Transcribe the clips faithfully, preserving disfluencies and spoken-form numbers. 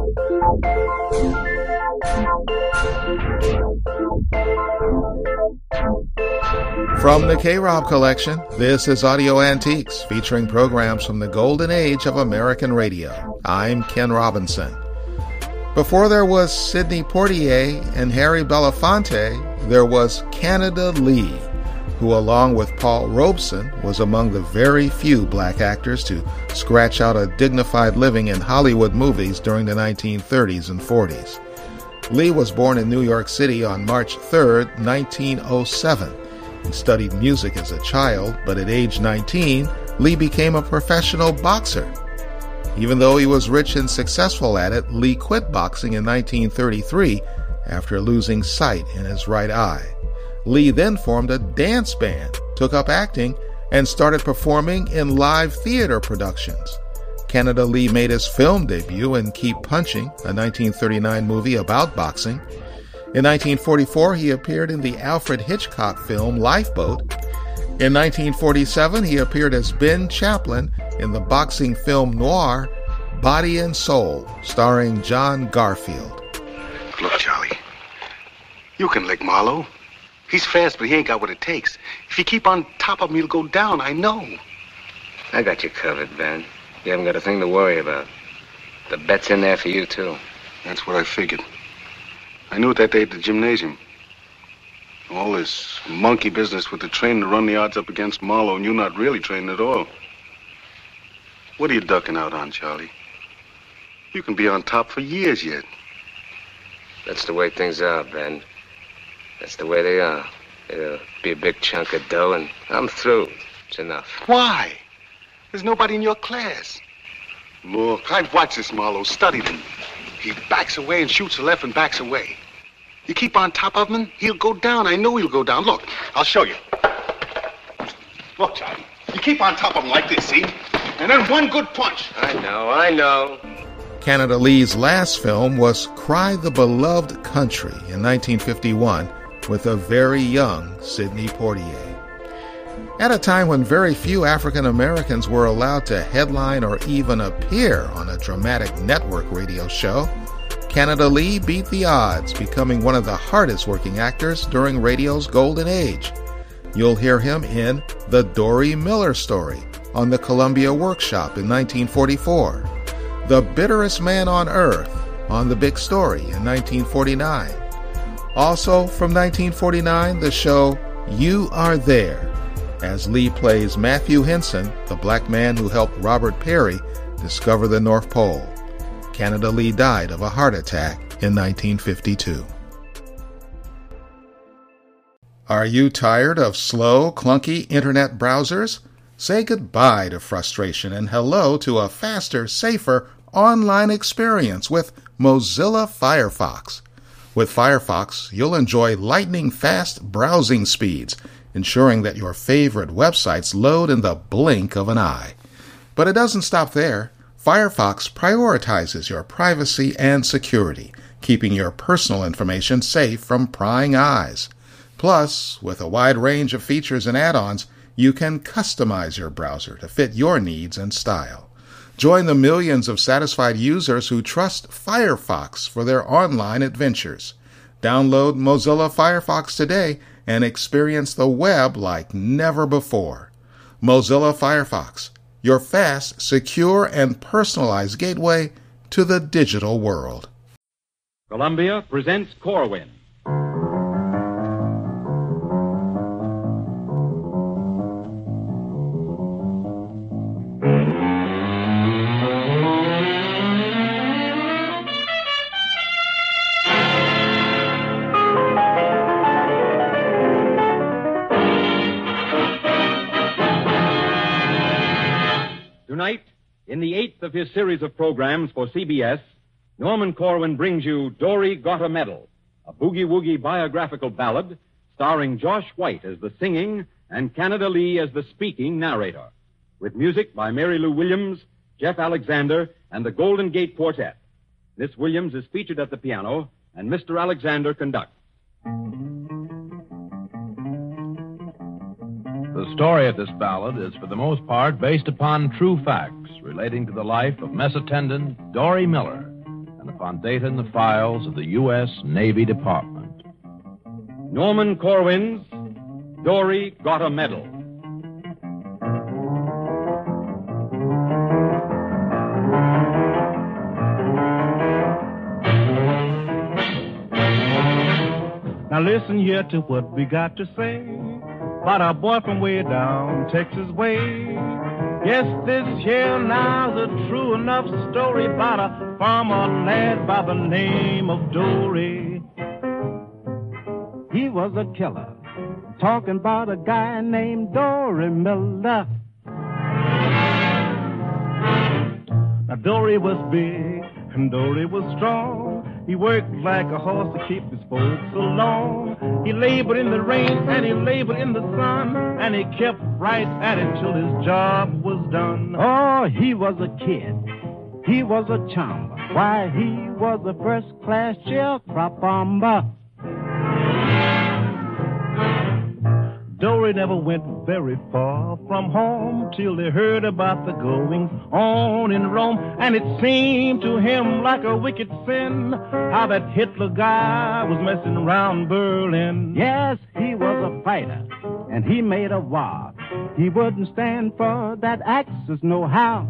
From the K-Rob Collection, this is Audio Antiques, featuring programs from the golden age of American radio. I'm Ken Robinson. Before there was Sidney Poitier and Harry Belafonte, there was Canada Lee, who along with Paul Robeson was among the very few black actors to scratch out a dignified living in Hollywood movies during the nineteen thirties and forties. Lee was born in New York City on March third, nineteen oh seven. He studied music as a child, but at age nineteen, Lee became a professional boxer. Even though he was rich and successful at it, Lee quit boxing in nineteen thirty-three after losing sight in his right eye. Lee then formed a dance band, took up acting, and started performing in live theater productions. Canada Lee made his film debut in Keep Punching, a nineteen thirty-nine movie about boxing. In nineteen forty-four, he appeared in the Alfred Hitchcock film Lifeboat. In nineteen forty-seven, he appeared as Ben Chaplin in the boxing film noir Body and Soul, starring John Garfield. Look, Charlie, you can lick Marlowe. He's fast, but he ain't got what it takes. If you keep on top of him, he'll go down, I know. I got you covered, Ben. You haven't got a thing to worry about. The bet's in there for you, too. That's what I figured. I knew it that day at the gymnasium. All this monkey business with the trainer to run the odds up against Marlowe, and you not really training at all. What are you ducking out on, Charlie? You can be on top for years yet. That's the way things are, Ben. That's the way they are. It'll be a big chunk of dough, and I'm through. It's enough. Why? There's nobody in your class. Look, I've watched this Marlowe, studied him. He backs away and shoots a left and backs away. You keep on top of him, he'll go down. I know he'll go down. Look, I'll show you. Look, Charlie, you keep on top of him like this, see? And then one good punch. I know, I know. Canada Lee's last film was Cry the Beloved Country in nineteen fifty-one with a very young Sidney Poitier. At a time when very few African Americans were allowed to headline or even appear on a dramatic network radio show, Canada Lee beat the odds, becoming one of the hardest working actors during radio's golden age. You'll hear him in The Dory Miller Story on the Columbia Workshop in nineteen forty-four, The Bitterest Man on Earth on The Big Story in nineteen forty-nine. Also from nineteen forty-nine, the show You Are There, as Lee plays Matthew Henson, the black man who helped Robert Peary discover the North Pole. Canada Lee died of a heart attack in nineteen fifty-two. Are you tired of slow, clunky internet browsers? Say goodbye to frustration and hello to a faster, safer online experience with Mozilla Firefox. With Firefox, you'll enjoy lightning-fast browsing speeds, ensuring that your favorite websites load in the blink of an eye. But it doesn't stop there. Firefox prioritizes your privacy and security, keeping your personal information safe from prying eyes. Plus, with a wide range of features and add-ons, you can customize your browser to fit your needs and style. Join the millions of satisfied users who trust Firefox for their online adventures. Download Mozilla Firefox today and experience the web like never before. Mozilla Firefox, your fast, secure, and personalized gateway to the digital world. Columbia presents Corwin. Tonight, in the eighth of his series of programs for C B S, Norman Corwin brings you Dory Got a Medal, a boogie-woogie biographical ballad starring Josh White as the singing and Canada Lee as the speaking narrator, with music by Mary Lou Williams, Jeff Alexander, and the Golden Gate Quartet. Miss Williams is featured at the piano, and Mister Alexander conducts. The story of this ballad is for the most part based upon true facts relating to the life of mess attendant Dory Miller, and upon data in the files of the U S Navy Department. Norman Corwin's Dory Got a Medal. Now listen here to what we got to say about our boy from way down Texas way. Yes, this here now's a true enough story about a farmer lad by the name of Dory. He was a killer, talking about a guy named Dory Miller. Now Dory was big and Dory was strong. He worked like a horse to keep his folks along. He labored in the rain and he labored in the sun, and he kept right at it till his job was done. Oh, he was a kid. He was a chumba. Why, he was a first-class sharecropper. Dory never went very far from home till they heard about the goings on in Rome. And it seemed to him like a wicked sin how that Hitler guy was messing around Berlin. Yes, he was a fighter, and he made a vow. He wouldn't stand for that Axis no how.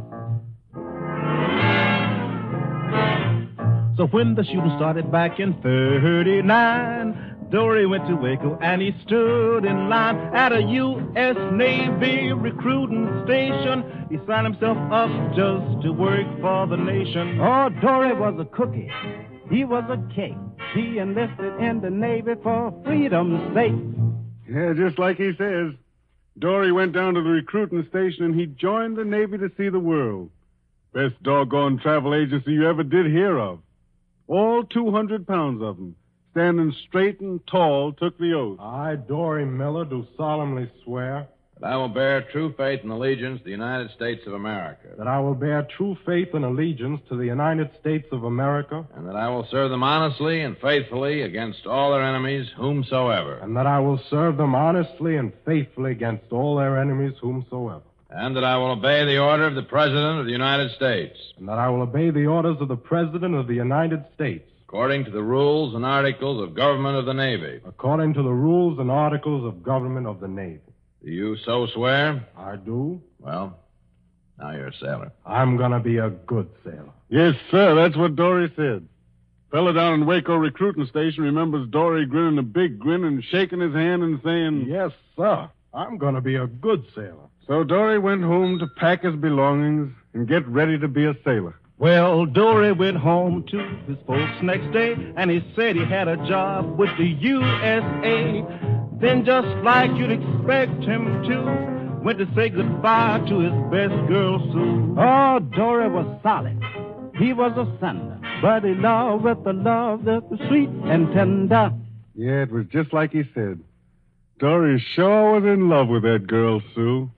So when the shooting started back in thirty-nine, Dory went to Waco and he stood in line at a U S Navy recruiting station. He signed himself up just to work for the nation. Oh, Dory was a cookie. He was a cake. He enlisted in the Navy for freedom's sake. Yeah, just like he says. Dory went down to the recruiting station and he joined the Navy to see the world. Best doggone travel agency you ever did hear of. All two hundred pounds of them, standing straight and tall, took the oath. I, Dory Miller, do solemnly swear That I will bear true faith and allegiance to the United States of America. that I will bear true faith and allegiance to the United States of America, And that I will serve them honestly and faithfully against all their enemies, whomsoever. and that I will serve them honestly and faithfully against all their enemies whomsoever, And that I will obey the order of the President of the United States, and that I will obey the orders of the President of the United States, according to the rules and articles of government of the Navy. according to the rules and articles of government of the Navy. Do you so swear? I do. Well, now you're a sailor. I'm going to be a good sailor. Yes, sir, that's what Dory said. Fella down in Waco recruiting station remembers Dory grinning a big grin and shaking his hand and saying, Yes, sir. I'm going to be a good sailor. So Dory went home to pack his belongings and get ready to be a sailor. Well, Dory went home to his folks next day, and he said he had a job with the U S A. Then, just like you'd expect him to, went to say goodbye to his best girl, Sue. Oh, Dory was solid. He was a sender, but he loved with the love that was sweet and tender. Yeah, it was just like he said. Dory sure was in love with that girl, Sue.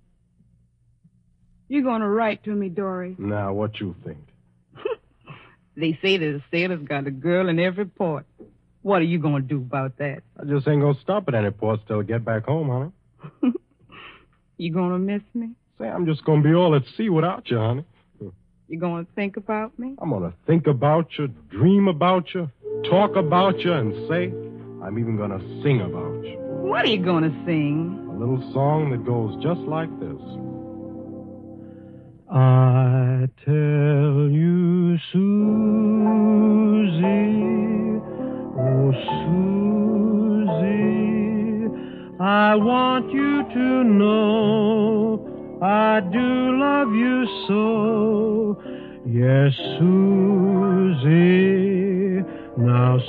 You gonna write to me, Dory? Now, what you think? They say that a sailor's got a girl in every port. What are you gonna do about that? I just ain't going to stop at any port till I get back home, honey. You gonna miss me? Say, I'm just going to be all at sea without you, honey. You gonna think about me? I'm going to think about you, dream about you, talk about you, and say, I'm even going to sing about you. What are you gonna sing? A little song that goes just like this. I tell you, Susie, oh, Susie, I want you to know I do love you so. Yes, Susie, now,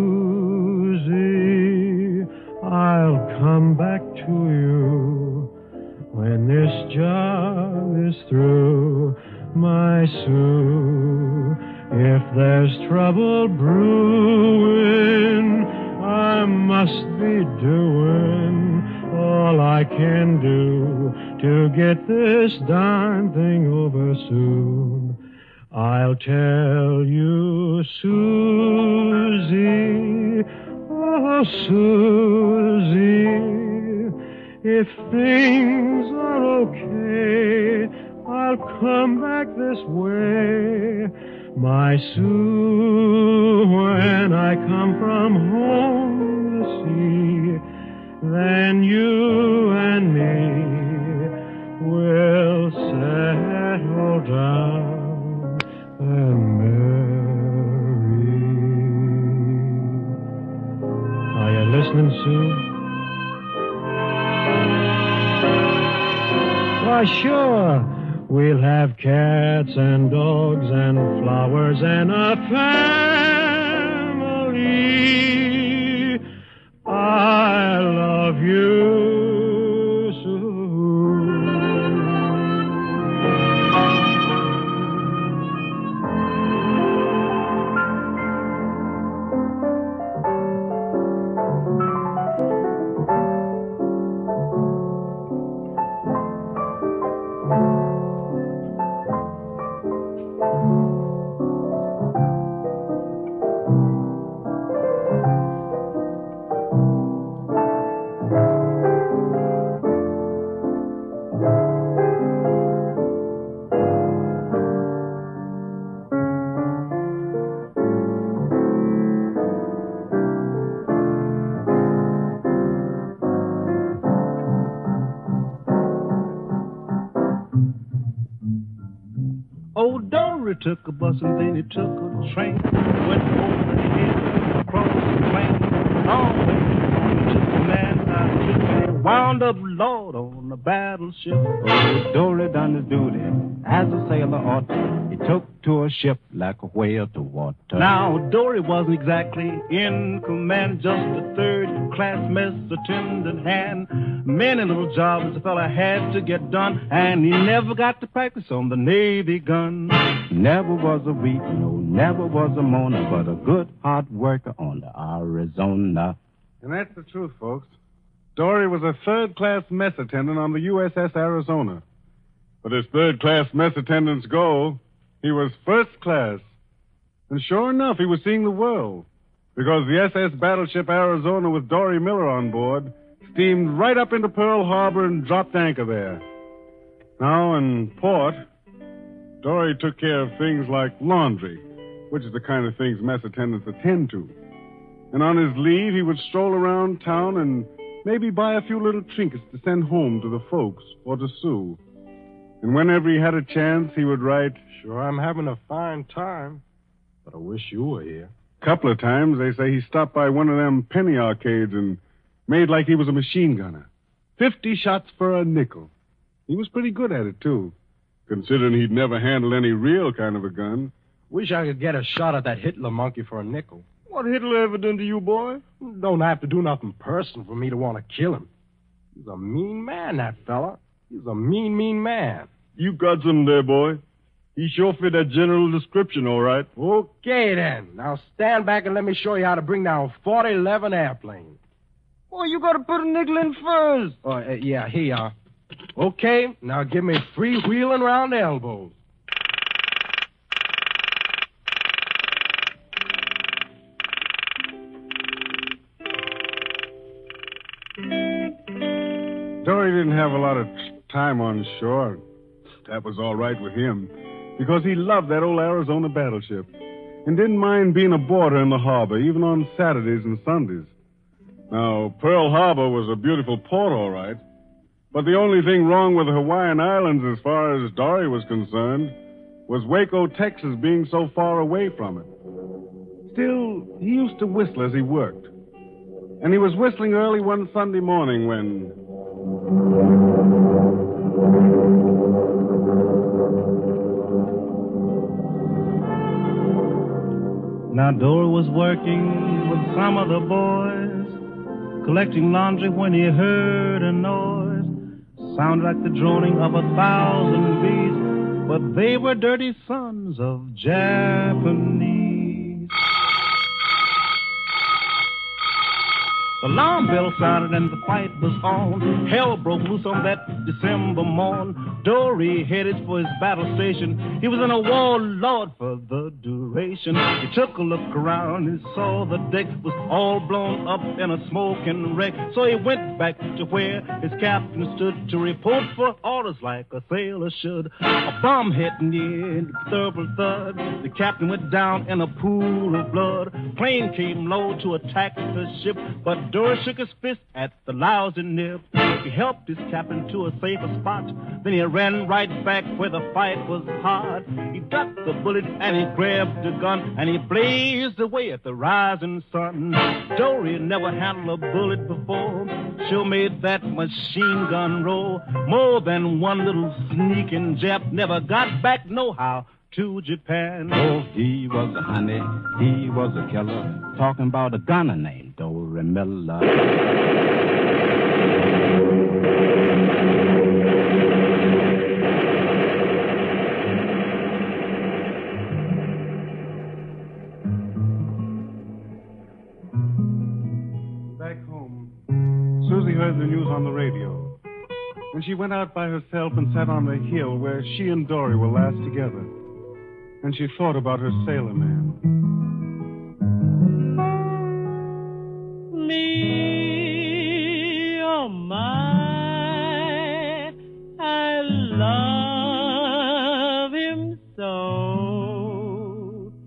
Susie, I'll come back to you when this job is through, my Sue. If there's trouble brewing, I must be doing all I can do to get this darn thing over soon. I'll tell you, Susie, oh, Susie, if things are okay, I'll come back this way. My Sue, when I come from home to see, then you and me will settle down and marry. Are you listening, Sue? Why, sure. We'll have cats and dogs and flowers and a family. I love you, Sue. Old Dory took a bus and then he took a train. Went over the hill, across the plain. All the way to the man I took. And he wound up, Lord, on the battleship. Old Dory done his duty as a sailor ought. He took to a ship like a whale to water. Now, Dory wasn't exactly in command, just a third-class mess attendant hand. Many little jobs the fella had to get done, and he never got to practice on the Navy gun. Never was a weak, no, never was a moaner, but a good hard worker on the Arizona. And that's the truth, folks. Dory was a third-class mess attendant on the U S S Arizona. But as third-class mess attendants go, he was first class. And sure enough, he was seeing the world. Because the S S battleship Arizona with Dory Miller on board steamed right up into Pearl Harbor and dropped anchor there. Now, in port, Dory took care of things like laundry, which is the kind of things mess attendants attend to. And on his leave, he would stroll around town and maybe buy a few little trinkets to send home to the folks or to Sue. And whenever he had a chance, he would write, "Sure, I'm having a fine time, but I wish you were here." A couple of times, they say he stopped by one of them penny arcades and made like he was a machine gunner. Fifty shots for a nickel. He was pretty good at it, too, considering he'd never handled any real kind of a gun. Wish I could get a shot at that Hitler monkey for a nickel. What Hitler ever done to you, boy? Don't have to do nothing personal for me to want to kill him. He's a mean man, that fella. He's a mean, mean man. You got some there, boy. He sure fit that general description, all right. Okay, then. Now stand back and let me show you how to bring down forty eleven airplane. Well, you got to put a nickel in first. Oh, uh, yeah, here you are. Okay, now give me free wheeling round the elbows. Dory didn't have a lot of time on shore. That was all right with him, because he loved that old Arizona battleship and didn't mind being a boarder in the harbor, even on Saturdays and Sundays. Now, Pearl Harbor was a beautiful port, all right, but the only thing wrong with the Hawaiian Islands as far as Dory was concerned was Waco, Texas being so far away from it. Still, he used to whistle as he worked. And he was whistling early one Sunday morning when... Now Dory was working with some of the boys, collecting laundry when he heard a noise. Sounded like the droning of a thousand bees, but they were dirty sons of Japanese. The alarm bell sounded and the fight was on. Hell broke loose on that December morn. Dory headed for his battle station. He was in a warlord for the duration. He took a look around and saw the deck was all blown up in a smoking wreck. So he went back to where his captain stood to report for orders like a sailor should. A bomb hit near the third thud. The captain went down in a pool of blood. Plane came low to attack the ship, but Dory shook his fist at the lousy nip. He helped his captain to a safer spot. Then he ran right back where the fight was hard. He got the bullet and he grabbed the gun and he blazed away at the rising sun. Dory never handled a bullet before. Sure made that machine gun roll. More than one little sneaking Jap never got back no how to Japan. Oh, he was a honey, he was a killer. Talking about a gunner named Dory Miller. Back home, Susie heard the news on the radio. And she went out by herself and sat on the hill where she and Dory were last together. And she thought about her sailor man. Me, oh my, I love him so.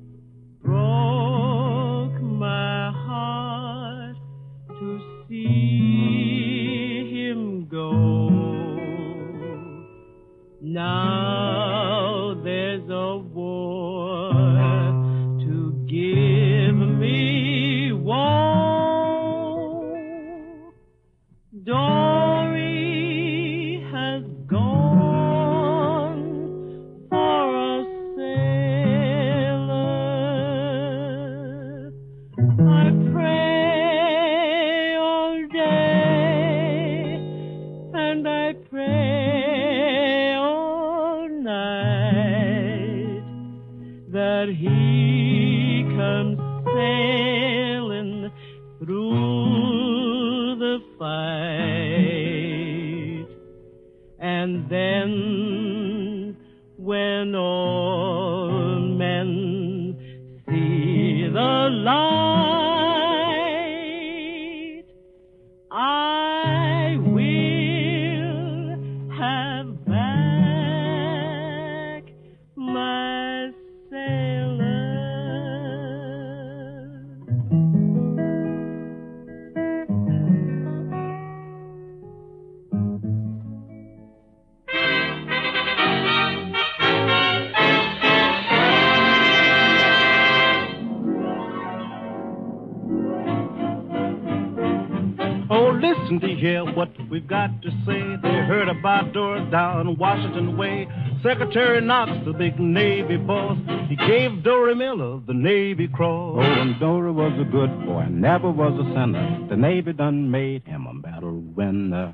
Broke my heart to see him go. Now there's a war to give me woe. Dory has gone for a sailor. I pray all day and I pray all night that he comes sailing through the fight. And then when all men see the light, I will have back my sailor. Oh, listen to hear what we've got to say. They heard about Dory down Washington Way. Secretary Knox, the big Navy boss, he gave Dory Miller the Navy Cross. Oh, and Dory was a good boy, never was a sinner. The Navy done made him a medal winner.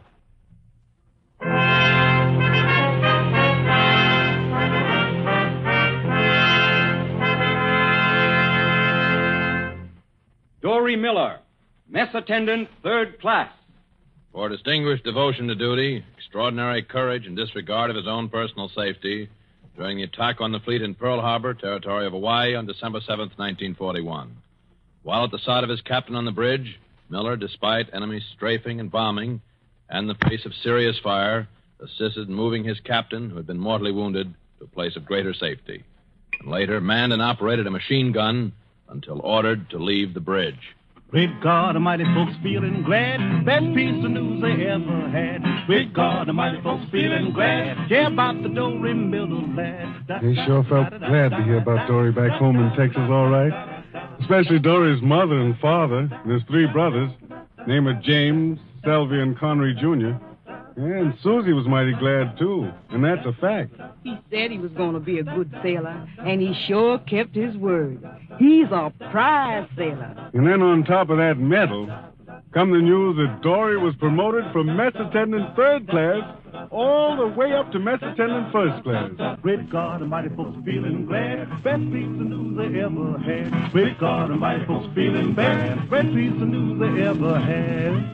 Dory Miller, mess attendant, third class. For distinguished devotion to duty, extraordinary courage and disregard of his own personal safety during the attack on the fleet in Pearl Harbor, territory of Hawaii, on December seventh, nineteen forty-one. While at the side of his captain on the bridge, Miller, despite enemy strafing and bombing and the face of serious fire, assisted in moving his captain, who had been mortally wounded, to a place of greater safety, and later manned and operated a machine gun until ordered to leave the bridge. Great God Almighty, folks feeling glad. Best piece of news they ever had. Great God Almighty, folks feeling glad. Yeah, about the Dory Miller lad. They sure felt glad to hear about Dory back home in Texas, all right. Especially Dory's mother and father and his three brothers, named of James, Selvey, and Connery Junior And Susie was mighty glad, too. And that's a fact. He said he was going to be a good sailor, and he sure kept his word. He's a prize sailor. And then on top of that medal, come the news that Dory was promoted from mess attendant third class all the way up to mess attendant first class. Great God Almighty, folks feeling glad. Best piece of news they ever had. Great God Almighty, folks feeling bad. Best piece of news they ever had.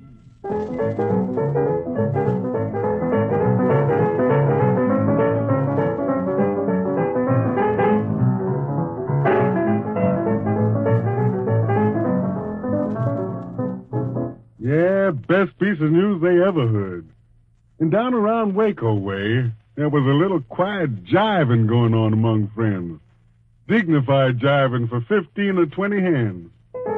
Yeah, best piece of news they ever heard. And down around Waco way, there was a little quiet jiving going on among friends. Dignified jiving for fifteen or twenty hands.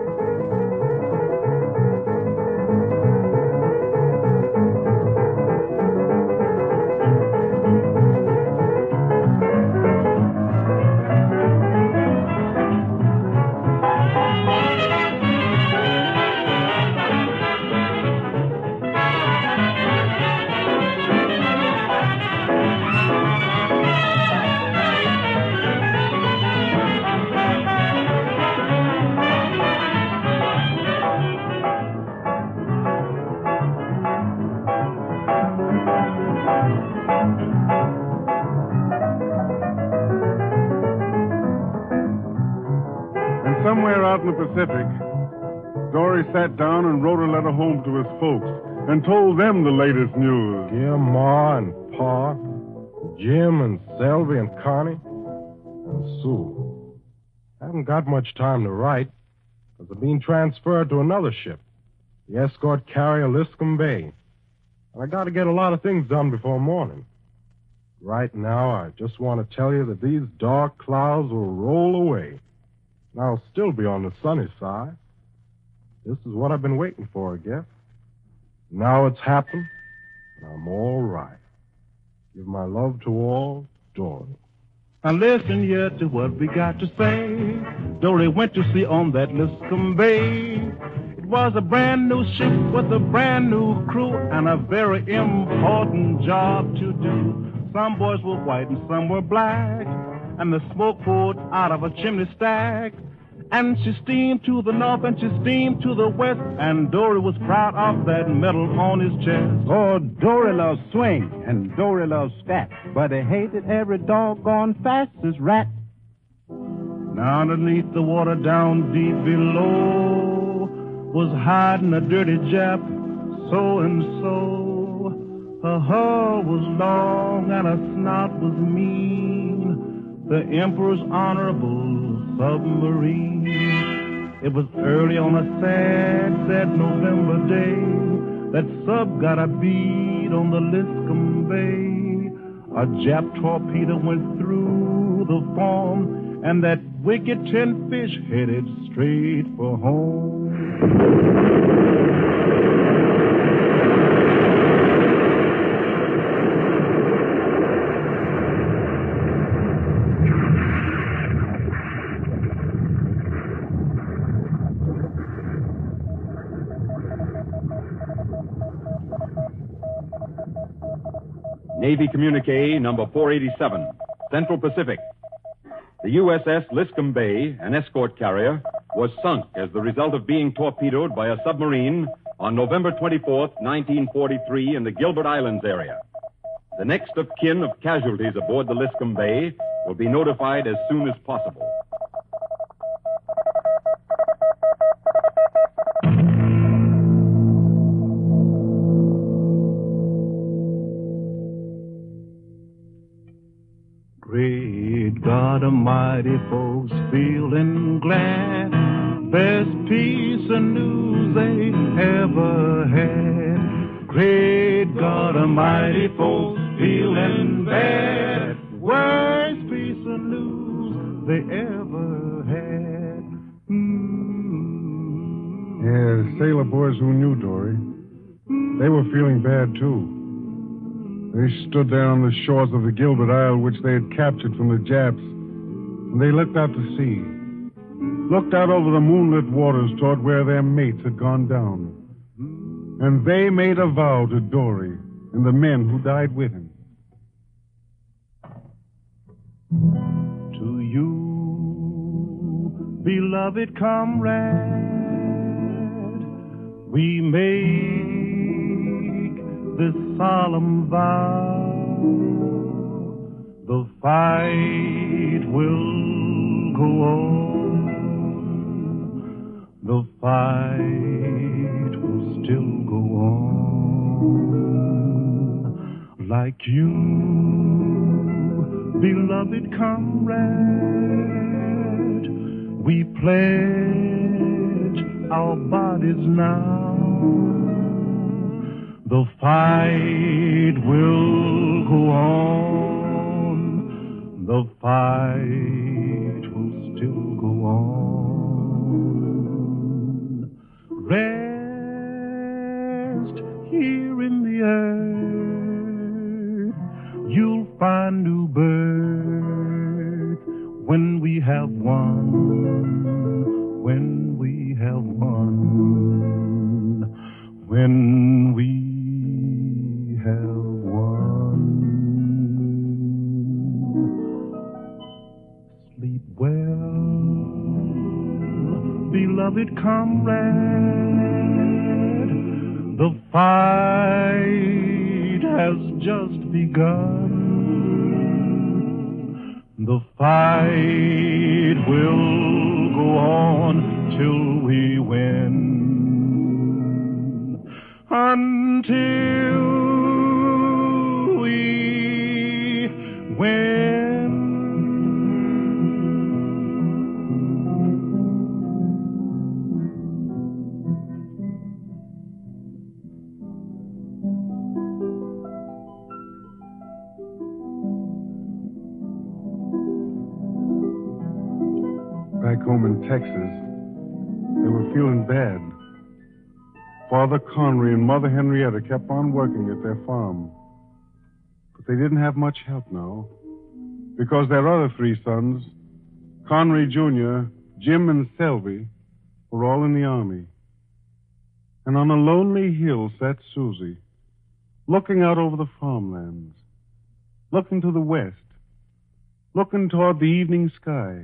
Somewhere out in the Pacific, Dory sat down and wrote a letter home to his folks and told them the latest news. Dear Ma and Pa, Jim and Selvy and Connie, and Sue. I haven't got much time to write because I'm being transferred to another ship, the escort carrier Liscombe Bay. And I got to get a lot of things done before morning. Right now, I just want to tell you that these dark clouds will roll away. And I'll still be on the sunny side. This is what I've been waiting for, I guess. Now it's happened, and I'm all right. Give my love to all, Dory. Now listen here to what we got to say. Dory went to sea on that Liscombe Bay. It was a brand new ship with a brand new crew and a very important job to do. Some boys were white and some were black, and the smoke poured out of a chimney stack. And she steamed to the north and she steamed to the west, and Dory was proud of that medal on his chest. Oh, Dory loves swing and Dory loves scat, but he hated every doggone fastest rat. Now underneath the water down deep below was hiding a dirty Jap, so and so. Her hull was long and her snout was mean, the Emperor's honorable submarine. It was early on a sad, sad November day that sub got a bead on the Liscombe Bay. A Jap torpedo went through the foam, and that wicked tin fish headed straight for home. Navy Communique number four eighty-seven, Central Pacific. The U S S Liscombe Bay, an escort carrier, was sunk as the result of being torpedoed by a submarine on November twenty-fourth, nineteen forty-three, in the Gilbert Islands area. The next of kin of casualties aboard the Liscombe Bay will be notified as soon as possible. Great God Almighty, folks feeling glad. Best piece of news they ever had. Great God Almighty, folks feeling bad. Worst piece of news they ever had. Mm-hmm. Yeah, the sailor boys who knew Dory, they were feeling bad, too. They stood there on the shores of the Gilbert Isle, which they had captured from the Japs, and they looked out to sea, looked out over the moonlit waters toward where their mates had gone down. And they made a vow to Dory and the men who died with him. To you, beloved comrade, we make this solemn vow. The fight will go on. The fight will still go on. Like you, beloved comrade, we pledge our bodies now. The fight will go on. The fight will still go on. Rest here in the earth. You'll find new birth when we have won. When we have won. When we have won. Sleep well, beloved comrade. The fight has just begun. The fight will go on till we win. Until we win. Back home in Texas, they were feeling bad. Father Conry and Mother Henrietta kept on working at their farm. But they didn't have much help now, because their other three sons, Conry Junior, Jim, and Selby, were all in the Army. And on a lonely hill sat Susie, looking out over the farmlands, looking to the west, looking toward the evening sky.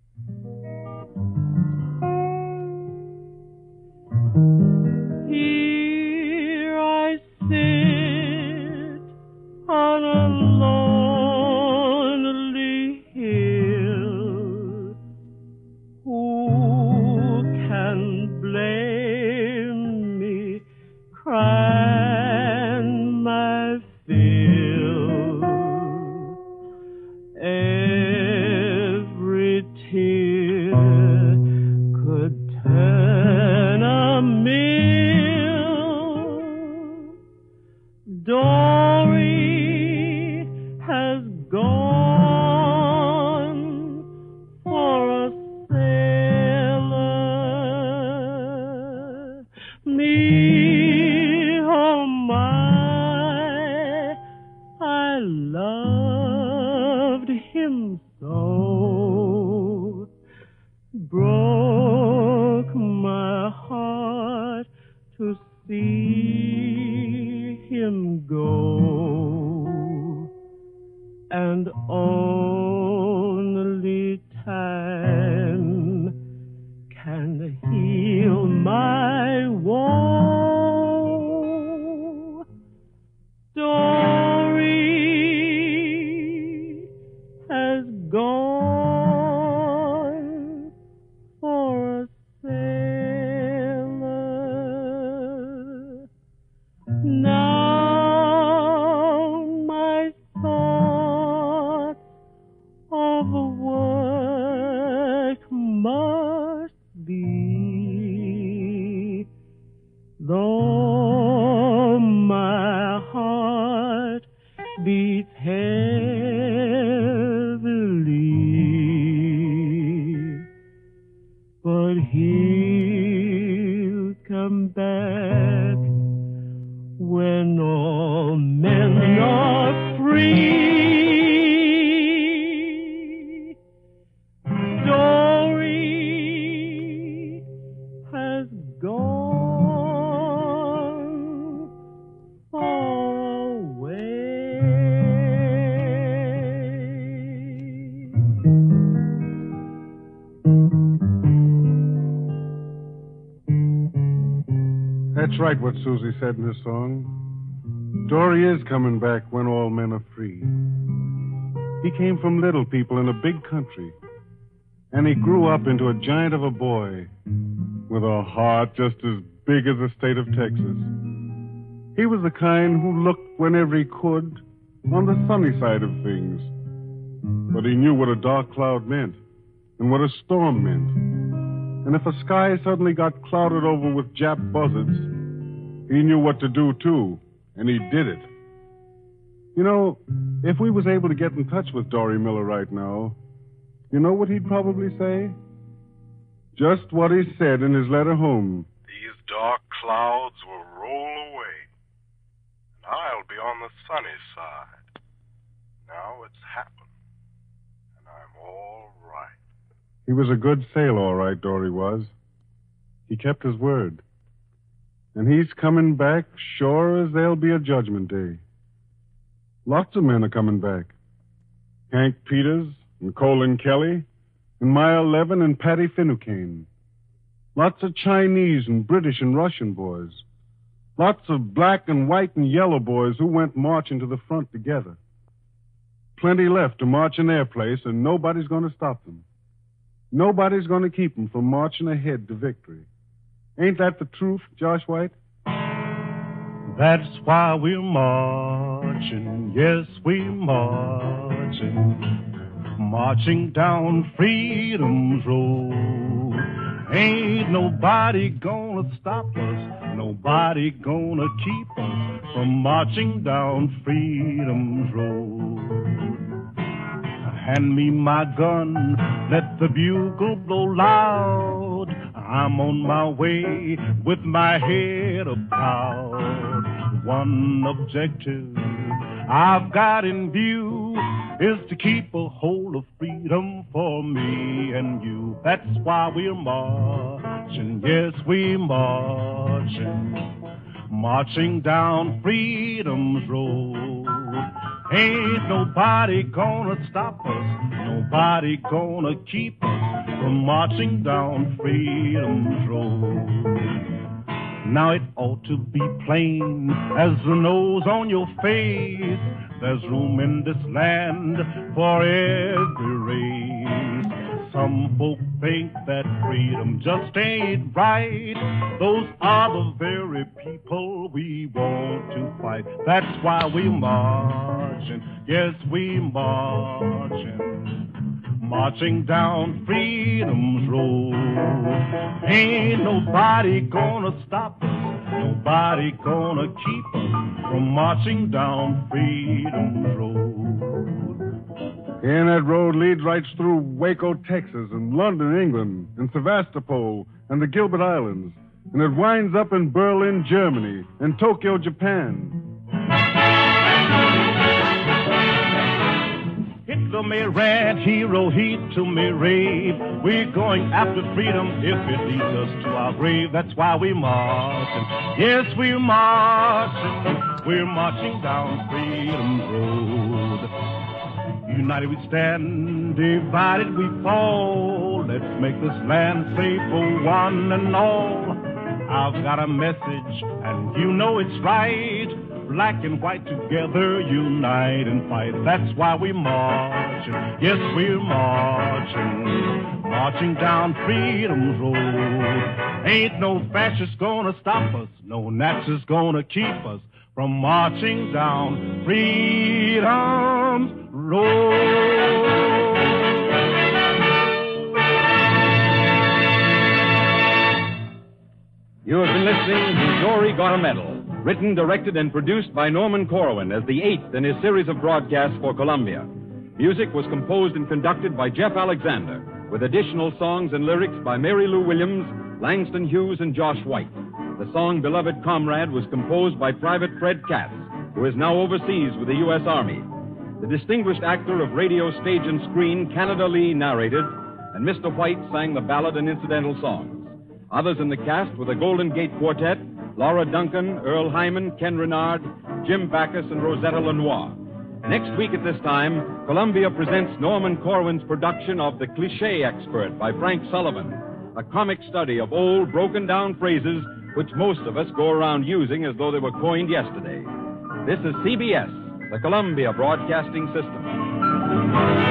Here I sit on a lonely hill. Who can blame me crying my fill? Every tear could turn a mill. Dory has gone for a sailor. Me, oh my, I loved him so. Broke my heart to see him go, and only time can heal my woe. Dory has gone for a sailor. Now my thoughts of work must be, though my heart beats heavily, but he'll come back when all men are free. Dory has gone far away. That's right, what Susie said in her song. Dory is coming back when all men are free. He came from little people in a big country, and he grew up into a giant of a boy with a heart just as big as the state of Texas. He was the kind who looked whenever he could on the sunny side of things. But he knew what a dark cloud meant and what a storm meant. And if a sky suddenly got clouded over with Jap buzzards, he knew what to do, too, and he did it. You know, if we was able to get in touch with Dory Miller right now, you know what he'd probably say? Just what he said in his letter home. These dark clouds will roll away, and I'll be on the sunny side. Now it's happened, and I'm all right. He was a good sailor, all right, Dory was. He kept his word. And he's coming back sure as there'll be a judgment day. Lots of men are coming back. Hank Peters and Colin Kelly and Maya Levin and Patty Finucane. Lots of Chinese and British and Russian boys. Lots of black and white and yellow boys who went marching to the front together. Plenty left to march in their place, and nobody's going to stop them. Nobody's going to keep them from marching ahead to victory. Ain't that the truth, Josh White? That's why we're marching, yes, we're marching, marching down freedom's road. Ain't nobody gonna stop us, nobody gonna keep us from marching down freedom's road. Hand me my gun, let the bugle blow loud. I'm on my way with my head up proud. One objective I've got in view is to keep a hold of freedom for me and you. That's why we're marching, yes, we're marching, marching down freedom's road. Ain't nobody gonna stop us, nobody gonna keep us from marching down freedom's road. Now it ought to be plain as the nose on your face. There's room in this land for every race. Some folk think that freedom just ain't right. Those are the very people we want to fight. That's why we marching, yes, we marching, marching down freedom's road. Ain't nobody gonna stop us, nobody gonna keep us from marching down freedom's road. And that road leads right through Waco, Texas, and London, England, and Sevastopol, and the Gilbert Islands. And it winds up in Berlin, Germany, and Tokyo, Japan. Hitler may rant, Hirohito may rave. We're going after freedom if it leads us to our grave. That's why we're marching. Yes, we're marching. We're marching down freedom's road. United we stand, divided we fall. Let's make this land safe for one and all. I've got a message, and you know it's right. Black and white together, unite and fight. That's why we're marching. Yes, we're marching, marching down freedom's road. Ain't no fascist gonna stop us, no Nazis gonna keep us from marching down freedom's road. You have been listening to Dory Got a Medal, written, directed, and produced by Norman Corwin as the eighth in his series of broadcasts for Columbia. Music was composed and conducted by Jeff Alexander, with additional songs and lyrics by Mary Lou Williams, Langston Hughes, and Josh White. The song Beloved Comrade was composed by Private Fred Katz, who is now overseas with the U S Army. The distinguished actor of radio, stage, and screen, Canada Lee, narrated, and Mister White sang the ballad and incidental songs. Others in the cast were the Golden Gate Quartet, Laura Duncan, Earl Hyman, Ken Renard, Jim Backus, and Rosetta Lenoir. Next week at this time, Columbia presents Norman Corwin's production of The Cliché Expert by Frank Sullivan, a comic study of old, broken-down phrases which most of us go around using as though they were coined yesterday. This is C B S, the Columbia Broadcasting System.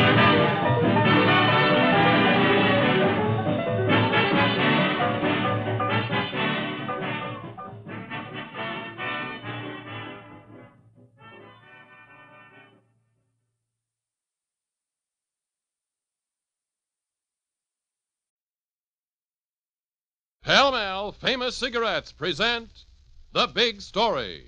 Pall Mall Famous Cigarettes present The Big Story.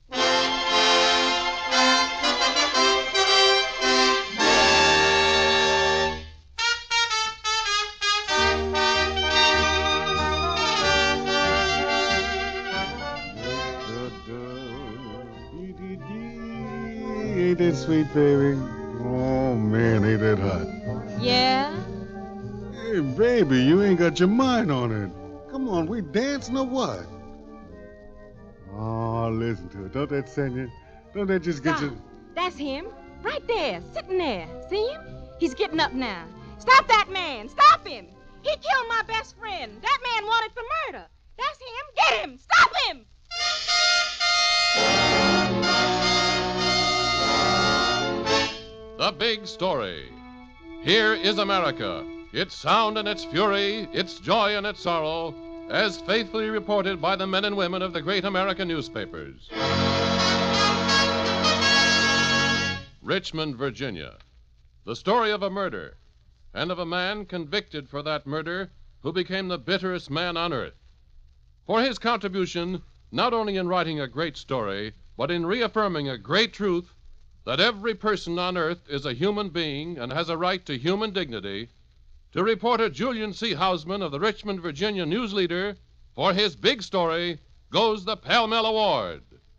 Ain't that sweet, baby? Oh, man, ain't that hot? Yeah? Hey, baby, you ain't got your mind on it. Come on, we dancing or what? Oh, listen to it. Don't that send you? Don't that just get Stop. you? That's him. Right there, sitting there. See him? He's getting up now. Stop that man. Stop him. He killed my best friend. That man wanted for murder. That's him. Get him. Stop him. The Big Story. Here is America. Its sound and its fury, its joy and its sorrow, as faithfully reported by the men and women of the great American newspapers. Richmond, Virginia. The story of a murder, and of a man convicted for that murder who became the bitterest man on earth. For his contribution, not only in writing a great story, but in reaffirming a great truth, that every person on earth is a human being and has a right to human dignity, to reporter Julian C. Hausman of the Richmond, Virginia News Leader, for his big story, goes the Pall Mall Award.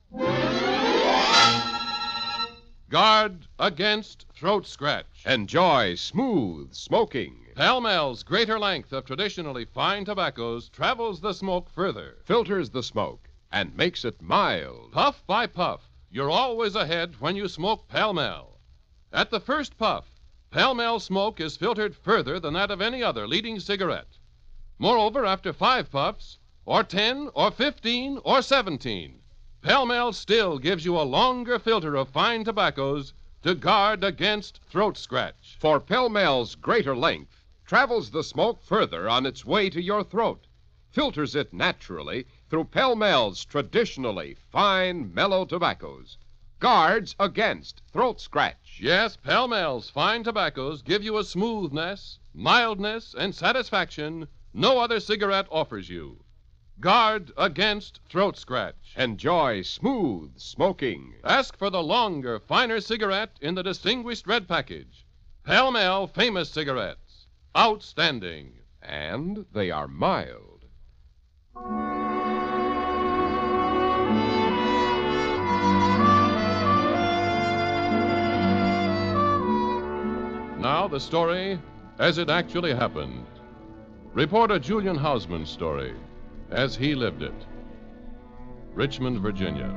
Guard against throat scratch. Enjoy smooth smoking. Pall Mall's greater length of traditionally fine tobaccos travels the smoke further. Filters the smoke and makes it mild. Puff by puff, you're always ahead when you smoke Pall Mall. At the first puff, Pall Mall smoke is filtered further than that of any other leading cigarette. Moreover, after five puffs, or ten, or fifteen, or seventeen, Pall Mall still gives you a longer filter of fine tobaccos to guard against throat scratch. For Pall Mall's greater length travels the smoke further on its way to your throat, filters it naturally through Pall Mall's traditionally fine, mellow tobaccos, guards against throat scratch. Yes, Pall Mall's fine tobaccos give you a smoothness, mildness, and satisfaction no other cigarette offers you. Guard against throat scratch. Enjoy smooth smoking. Ask for the longer, finer cigarette in the distinguished red package. Pall Mall Famous Cigarettes. Outstanding. And they are mild. Now the story as it actually happened. Reporter Julian Hausman's story as he lived it. Richmond, Virginia.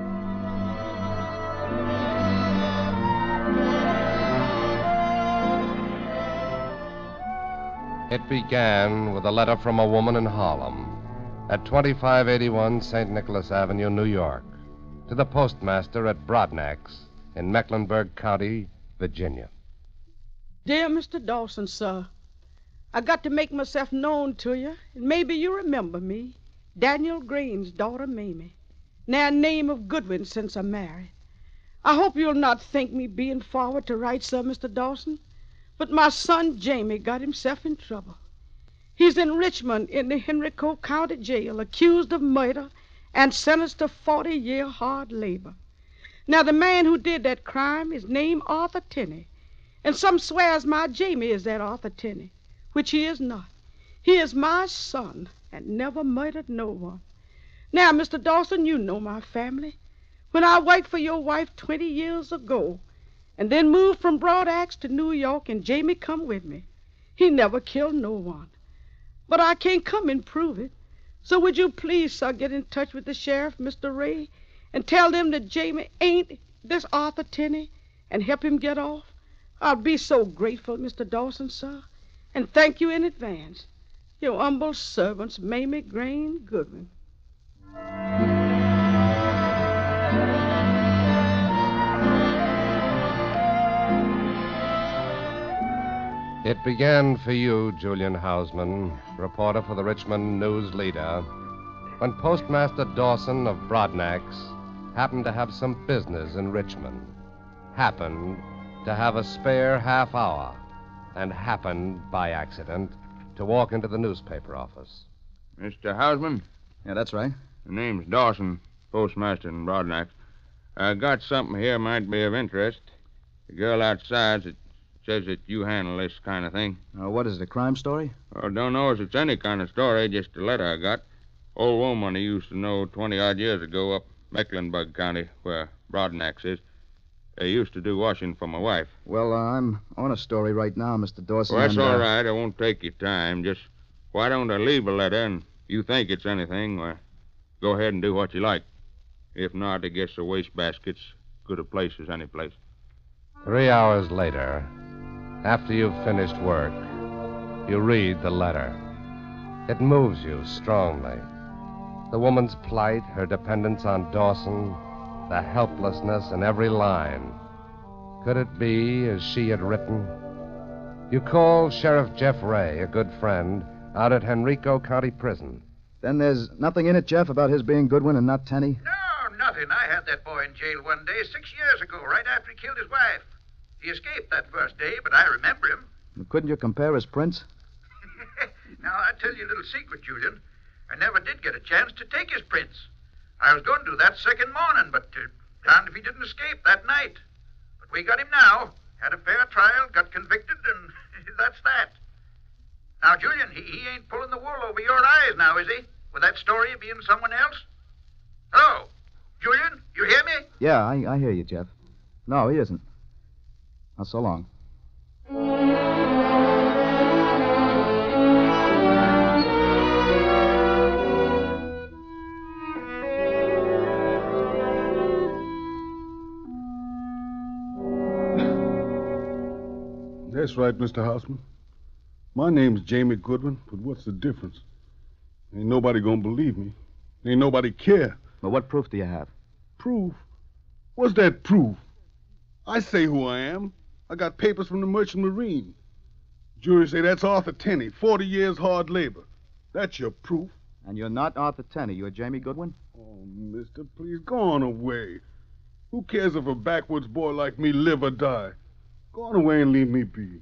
It began with a letter from a woman in Harlem at twenty-five eighty-one Saint Nicholas Avenue, New York, to the postmaster at Broadnax in Mecklenburg County, Virginia. Dear Mister Dawson, sir, I got to make myself known to you, and maybe you remember me, Daniel Green's daughter, Mamie. Now, name of Goodwin since I'm married. I hope you'll not think me being forward to write, sir, Mister Dawson, but my son Jamie got himself in trouble. He's in Richmond in the Henrico County Jail, accused of murder and sentenced to forty-year hard labor. Now, the man who did that crime is named Arthur Tenney, and some swears my Jamie is that Arthur Tenney, which he is not. He is my son and never murdered no one. Now, Mister Dawson, you know my family. When I worked for your wife twenty years ago, and then moved from Broadax to New York, and Jamie come with me, he never killed no one. But I can't come and prove it. So would you please, sir, get in touch with the sheriff, Mister Ray, and tell them that Jamie ain't this Arthur Tenney, and help him get off? I'll be so grateful, Mister Dawson, sir, and thank you in advance. Your humble servants, Mamie Grain Goodwin. It began for you, Julian Hausman, reporter for the Richmond News Leader, when Postmaster Dawson of Broadnax happened to have some business in Richmond, happened to have a spare half hour, and happened, by accident, to walk into the newspaper office. Mister Hausman? Yeah, that's right. The name's Dawson, postmaster in Broadnax. I got something here might be of interest. The girl outside that says that you handle this kind of thing. Uh, what is it, a crime story? I don't know if it's any kind of story, just a letter I got. Old woman I used to know twenty-odd years ago up Mecklenburg County, where Broadnax is. They used to do washing for my wife. Well, uh, I'm on a story right now, Mister Dawson. Well, that's and, uh... all right. I won't take your time. Just why don't I leave a letter, and if you think it's anything, well, go ahead and do what you like. If not, I guess the wastebasket's good a place as any place. Three hours later, after you've finished work, you read the letter. It moves you strongly. The woman's plight, her dependence on Dawson, the helplessness in every line. Could it be as she had written? You call Sheriff Jeff Ray, a good friend, out at Henrico County Prison. Then there's nothing in it, Jeff, about his being Goodwin and not Tenney? No, nothing. I had that boy in jail one day six years ago, right after he killed his wife. He escaped that first day, but I remember him. Couldn't you compare his prints? Now, I'll tell you a little secret, Julian. I never did get a chance to take his prints. I was going to do that second morning, but uh, darned if he didn't escape that night. But we got him now. Had a fair trial, got convicted, and that's that. Now, Julian, he, he ain't pulling the wool over your eyes now, is he? With that story being someone else? Hello? Julian, you hear me? Yeah, I, I hear you, Jeff. No, he isn't. Now, so long. That's right, Mister Hausman. My name's Jamie Goodwin, but what's the difference? Ain't nobody gonna believe me. Ain't nobody care. Well, what proof do you have? Proof? What's that proof? I say who I am. I got papers from the Merchant Marine. Jury say that's Arthur Tenney, forty years hard labor. That's your proof. And you're not Arthur Tenney. You're Jamie Goodwin? Oh, mister, please go on away. Who cares if a backwoods boy like me live or die? Go on away and leave me be.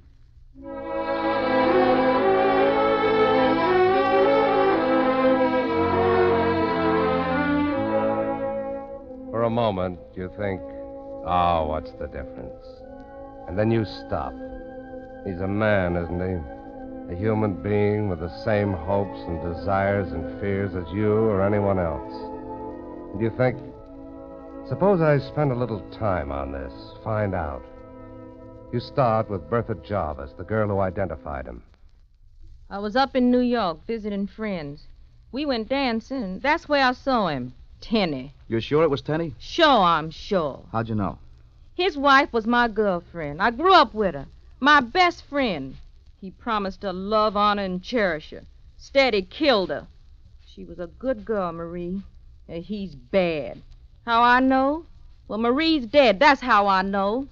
For a moment, you think, oh, what's the difference? And then you stop. He's a man, isn't he? A human being with the same hopes and desires and fears as you or anyone else. And you think, suppose I spend a little time on this, find out. You start with Bertha Jarvis, the girl who identified him. I was up in New York visiting friends. We went dancing, and that's where I saw him. Tenney. You're sure it was Tenney? Sure, I'm sure. How'd you know? His wife was my girlfriend. I grew up with her. My best friend. He promised to love, honor, and cherish her. Instead, he killed her. She was a good girl, Marie. And he's bad. How I know? Well, Marie's dead. That's how I know.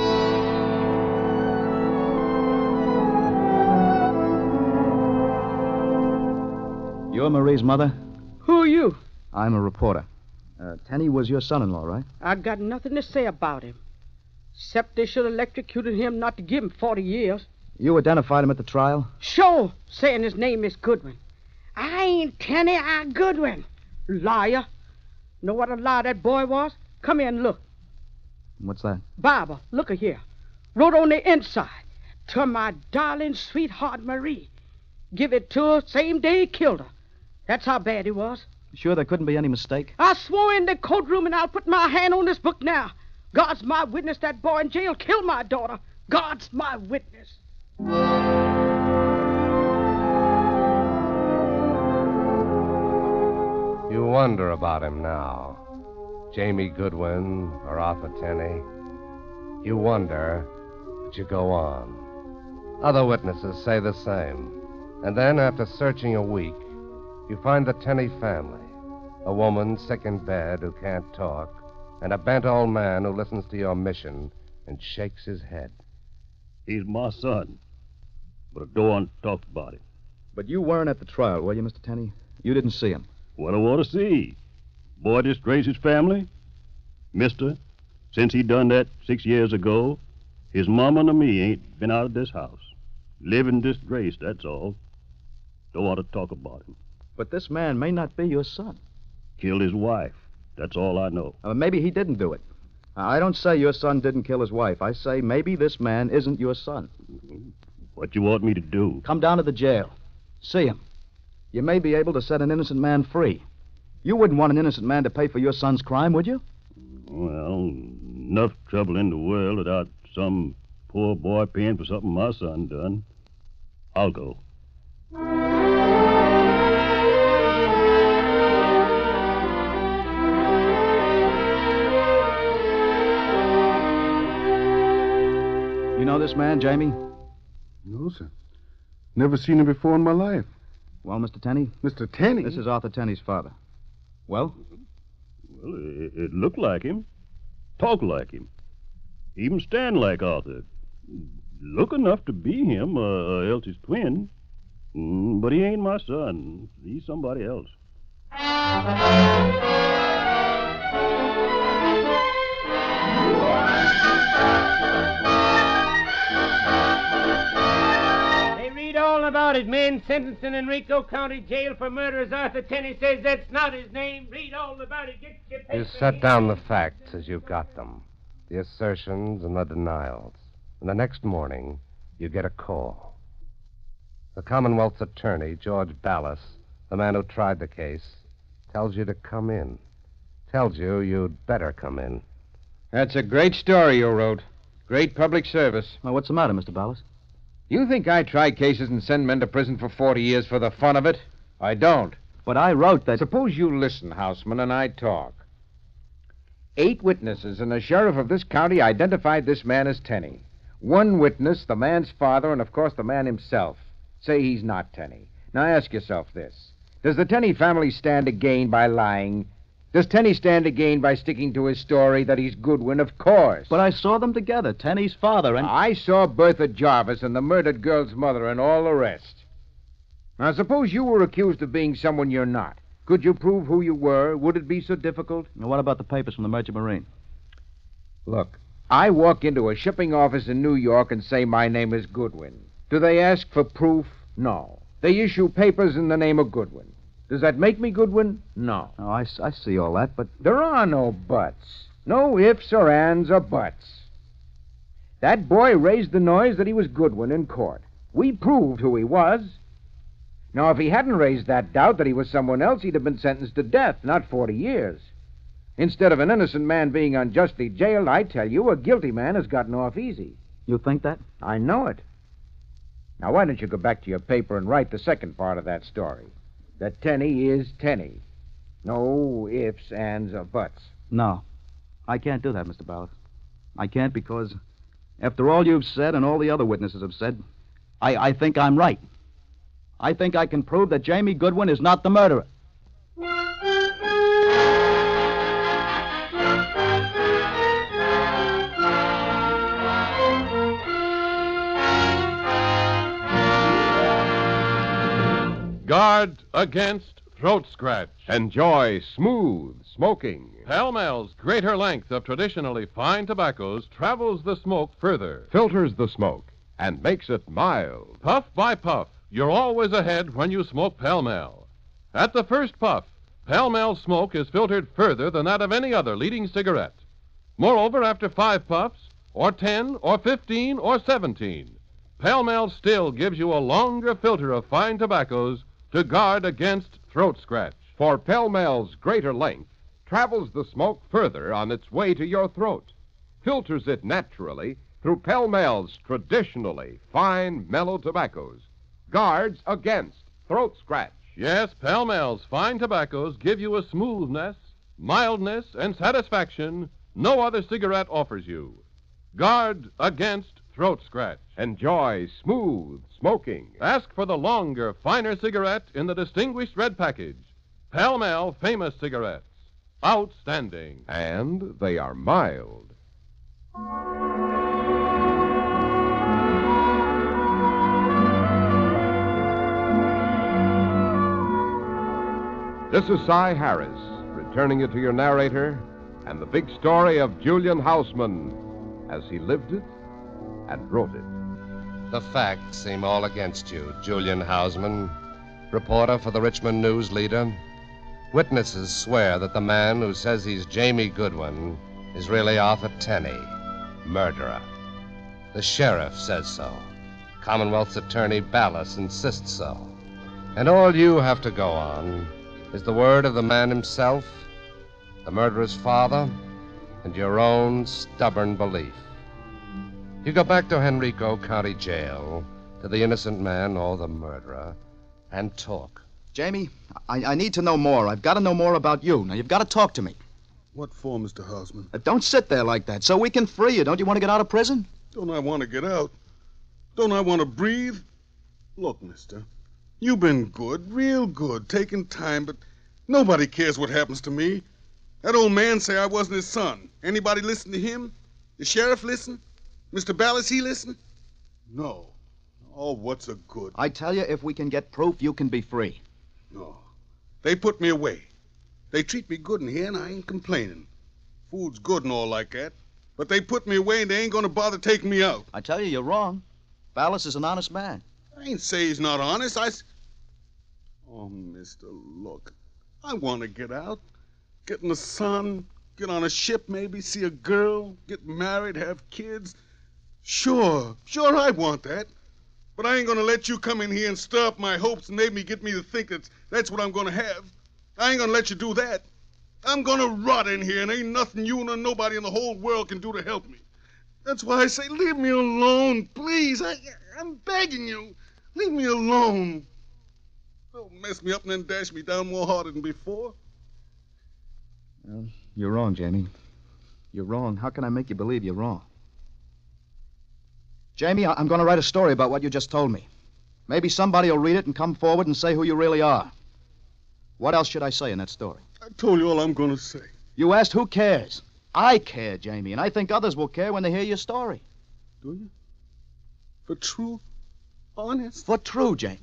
You're Marie's mother? Who are you? I'm a reporter. Uh, Tenney was your son-in-law, right? I got nothing to say about him. Except they should have electrocuted him not to give him forty years. You identified him at the trial? Sure, saying his name is Goodwin. I ain't Tenney, I'm Goodwin. Liar. Know what a liar that boy was? Come here and look. What's that? Bible, look at here. Wrote on the inside, to my darling sweetheart Marie. Give it to her same day he killed her. That's how bad he was. Sure there couldn't be any mistake? I swore in the courtroom and I'll put my hand on this book now. God's my witness that boy in jail killed my daughter. God's my witness. You wonder about him now. Jamie Goodwin or Arthur Tenney. You wonder, but you go on. Other witnesses say the same. And then, after searching a week, you find the Tenney family. A woman sick in bed who can't talk, and a bent old man who listens to your mission and shakes his head. He's my son, but I don't want to talk about it. But you weren't at the trial, were you, Mister Tenney? You didn't see him. What I want to see. Boy disgraced his family. Mister, since he done that six years ago, his mama and me ain't been out of this house. Living disgraced, that's all. Don't want to talk about him. But this man may not be your son. Killed his wife. That's all I know. Uh, maybe he didn't do it. I don't say your son didn't kill his wife. I say maybe this man isn't your son. What you want me to do? Come down to the jail. See him. You may be able to set an innocent man free. You wouldn't want an innocent man to pay for your son's crime, would you? Well, enough trouble in the world without some poor boy paying for something my son done. I'll go. You know this man, Jamie? No, sir. Never seen him before in my life. Well, Mister Tenney? Mister Tenney? This is Arthur Tenney's father. Well? Well, it, it looked like him. Talk like him. Even stand like Arthur. Look enough to be him, uh, else his twin. Mm, but he ain't my son. He's somebody else. All about it. Man sentenced in Enrico County Jail for murder as Arthur Tenney says that's not his name. Read all about it. Get your paper. You set down the facts as you've got them, the assertions and the denials. And the next morning, you get a call. The Commonwealth's attorney, George Ballas, the man who tried the case, tells you to come in. Tells you you'd better come in. That's a great story you wrote. Great public service. Well, what's the matter, Mister Ballas? You think I try cases and send men to prison for forty years for the fun of it? I don't. But I wrote that... Suppose you listen, Houseman, and I talk. Eight witnesses and the sheriff of this county identified this man as Tenney. One witness, the man's father, and of course the man himself, say he's not Tenney. Now ask yourself this. Does the Tenney family stand to gain by lying? Does Tenney stand to gain by sticking to his story that he's Goodwin? Of course. But I saw them together, Tenney's father and... I saw Bertha Jarvis and the murdered girl's mother and all the rest. Now, suppose you were accused of being someone you're not. Could you prove who you were? Would it be so difficult? Now, what about the papers from the Merchant Marine? Look, I walk into a shipping office in New York and say my name is Goodwin. Do they ask for proof? No. They issue papers in the name of Goodwin. Does that make me Goodwin? No. Oh, I, I see all that, but... There are no buts. No ifs or ands or buts. That boy raised the noise that he was Goodwin in court. We proved who he was. Now, if he hadn't raised that doubt that he was someone else, he'd have been sentenced to death, not forty years. Instead of an innocent man being unjustly jailed, I tell you, a guilty man has gotten off easy. You think that? I know it. Now, why don't you go back to your paper and write the second part of that story? That Tenney is Tenney. No ifs, ands, or buts. No. I can't do that, Mister Ballas. I can't because, after all you've said and all the other witnesses have said, I, I think I'm right. I think I can prove that Jamie Goodwin is not the murderer. Guard against throat scratch. Enjoy smooth smoking. Pall-Mall's greater length of traditionally fine tobaccos travels the smoke further. Filters the smoke and makes it mild. Puff by puff, you're always ahead when you smoke Pall-Mall. At the first puff, Pall-Mall smoke is filtered further than that of any other leading cigarette. Moreover, after five puffs, or ten, or fifteen, or seventeen, Pall-Mall still gives you a longer filter of fine tobaccos to guard against throat scratch. For Pall-Mall's greater length travels the smoke further on its way to your throat, filters it naturally through Pall-Mall's traditionally fine, mellow tobaccos, guards against throat scratch. Yes, Pall-Mall's fine tobaccos give you a smoothness, mildness, and satisfaction no other cigarette offers you. Guard against throat scratch. Enjoy smooth smoking. Ask for the longer, finer cigarette in the distinguished red package. Pall Mall Famous Cigarettes. Outstanding. And they are mild. This is Cy Harris, returning it to your narrator and the big story of Julian Hausman as he lived it and wrote it. The facts seem all against you, Julian Hausman, reporter for the Richmond News Leader. Witnesses swear that the man who says he's Jamie Goodwin is really Arthur Tenney, murderer. The sheriff says so. Commonwealth's attorney Ballas insists so. And all you have to go on is the word of the man himself, the murderer's father, and your own stubborn belief. You go back to Henrico County Jail, to the innocent man or the murderer, and talk. Jamie, I, I need to know more. I've got to know more about you. Now, you've got to talk to me. What for, Mister Hausman? Uh, don't sit there like that, so we can free you. Don't you want to get out of prison? Don't I want to get out? Don't I want to breathe? Look, mister, you've been good, real good, taking time, but nobody cares what happens to me. That old man say I wasn't his son. Anybody listen to him? The sheriff listen? Mister Ballas, he listen? No. Oh, what's a good? I tell you, if we can get proof, you can be free. No. They put me away. They treat me good in here, and I ain't complaining. Food's good and all like that. But they put me away, and they ain't gonna bother taking me out. I tell you, you're wrong. Ballas is an honest man. I ain't say he's not honest. I... s- Oh, mister, look. I want to get out. Get in the sun, get on a ship maybe, see a girl, get married, have kids. Sure, sure I want that. But I ain't gonna let you come in here and stir up my hopes and maybe get me to think that that's what I'm gonna have. I ain't gonna let you do that. I'm gonna rot in here and ain't nothing you nor nobody in the whole world can do to help me. That's why I say leave me alone, please. I, I'm begging you. Leave me alone. Don't mess me up and then dash me down more harder than before. Well, you're wrong, Jamie. You're wrong. How can I make you believe you're wrong? Jamie, I- I'm going to write a story about what you just told me. Maybe somebody will read it and come forward and say who you really are. What else should I say in that story? I told you all I'm going to say. You asked who cares. I care, Jamie, and I think others will care when they hear your story. Do you? For true? Honest? For true, Jamie.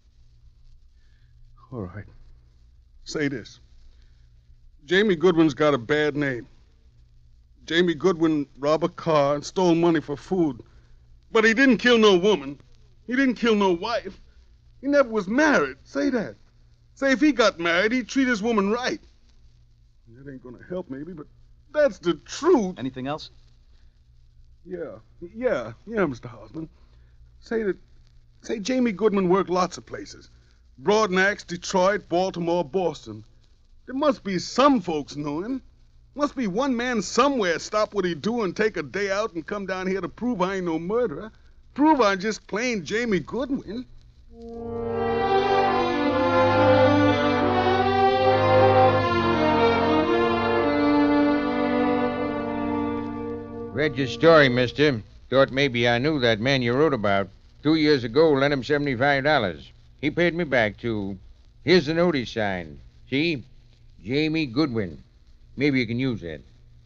All right. Say this. Jamie Goodwin's got a bad name. Jamie Goodwin robbed a car and stole money for food. But he didn't kill no woman. He didn't kill no wife. He never was married. Say that. Say if he got married, he'd treat his woman right. That ain't gonna help maybe, but that's the truth. Anything else? Yeah, yeah, yeah, Mister Hausman. Say that, say Jamie Goodwin worked lots of places. Broadnax, Detroit, Baltimore, Boston. There must be some folks knew him. Must be one man somewhere stop what he do and take a day out and come down here to prove I ain't no murderer. Prove I'm just plain Jamie Goodwin. Read your story, mister. Thought maybe I knew that man you wrote about. Two years ago, lent him seventy-five dollars. He paid me back, too. Here's the note he signed. See? Jamie Goodwin. Maybe you can use that.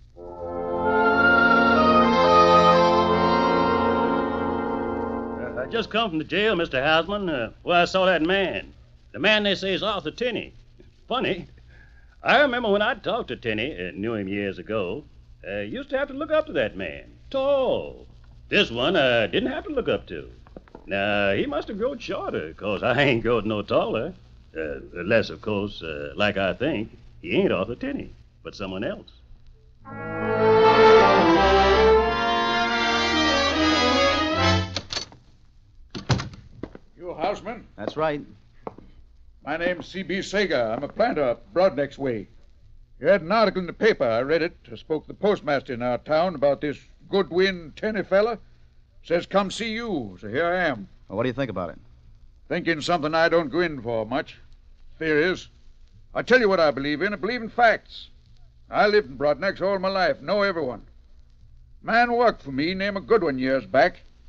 Uh, I just come from the jail, Mister Hausman, uh, where I saw that man. The man they say is Arthur Tenney. Funny. I remember when I talked to Tenney, uh, knew him years ago, uh, used to have to look up to that man. Tall. This one I uh, didn't have to look up to. Now, he must have grown shorter, because I ain't grown no taller. Uh, unless, of course, uh, like I think, he ain't Arthur Tenney, but someone else. You Hausman? That's right. My name's C B. Sager. I'm a planter up Broadneck's way. You had an article in the paper. I read it. I spoke to the postmaster in our town about this Goodwin Tenney fella. Says come see you, so here I am. Well, what do you think about it? Thinking something I don't go in for much. Theories. I tell you what I believe in. I believe in facts. I lived in Broadneck all my life. Know everyone. Man worked for me, name of Goodwin, years back.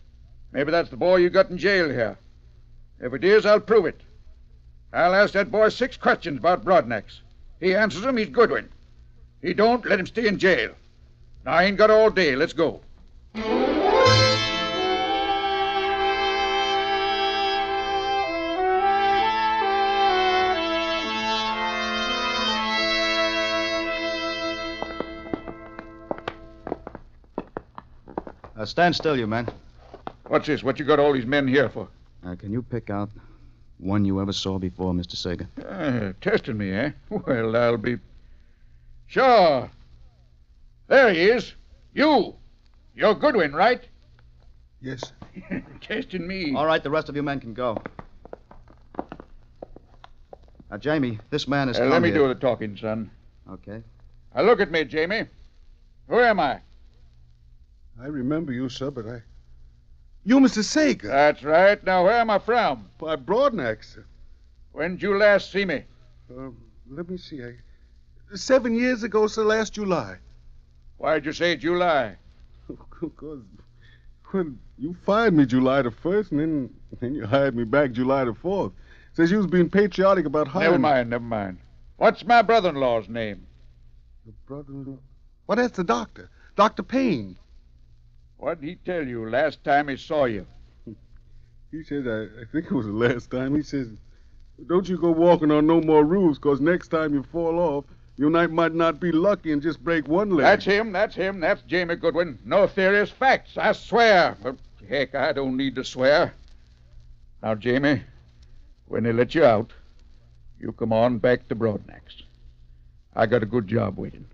Maybe that's the boy you got in jail here. If it is, I'll prove it. I'll ask that boy six questions about Broadnax. He answers them, he's Goodwin. He don't, let him stay in jail. Now, I ain't got all day. Let's go. Uh, stand still, you men. What's this? What you got all these men here for? Uh, can you pick out one you ever saw before, Mister Sager? Uh, testing me, eh? Well, I'll be... Sure. There he is. You. You're Goodwin, right? Yes. Testing me. All right, the rest of you men can go. Now, Jamie, this man is... Uh, let me do the talking, son. Okay. Now, look at me, Jamie. Who am I? I remember you, sir, but I... You, Mister Sager. That's right. Now, where am I from? By Broadnax, sir. When'd you last see me? Uh, let me see. I... Seven years ago, sir, last July. Why'd you say July? Because when you fired me July the first, and then, then you hired me back July the fourth. Says you was being patriotic about hiring... Never mind, never mind. What's my brother-in-law's name? Your brother-in-law? Well, that's the doctor. Doctor Payne. What'd he tell you last time he saw you? He said, I, I think it was the last time, he says, don't you go walking on no more roofs, because next time you fall off, you might, might not be lucky and just break one leg. That's him, that's him, that's Jamie Goodwin. No theories, facts, I swear. But heck, I don't need to swear. Now, Jamie, when they let you out, you come on back to Broadnax. I got a good job waiting.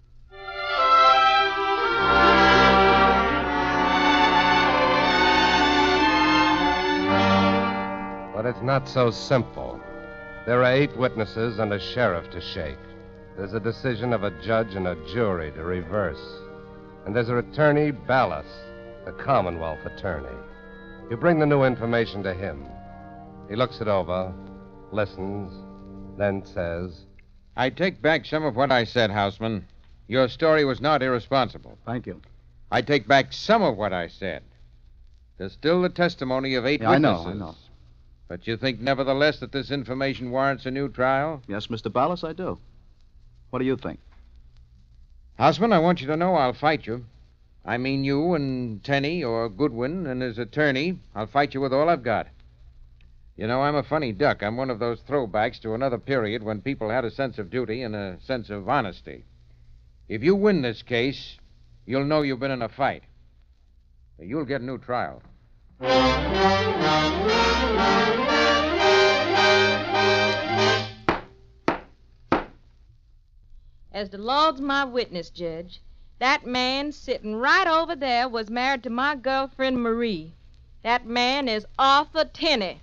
But it's not so simple. There are eight witnesses and a sheriff to shake. There's a decision of a judge and a jury to reverse. And there's an attorney, Ballas, the Commonwealth attorney. You bring the new information to him. He looks it over, listens, then says, I take back some of what I said, Houseman. Your story was not irresponsible. Thank you. I take back some of what I said. There's still the testimony of eight Yeah, I know, witnesses. I know. But you think, nevertheless, that this information warrants a new trial? Yes, Mister Ballas, I do. What do you think? Houseman, I want you to know I'll fight you. I mean you and Tenney or Goodwin and his attorney. I'll fight you with all I've got. You know, I'm a funny duck. I'm one of those throwbacks to another period when people had a sense of duty and a sense of honesty. If you win this case, you'll know you've been in a fight. You'll get a new trial. As the Lord's my witness, Judge, that man sitting right over there was married to my girlfriend Marie. That man is Arthur Tenney.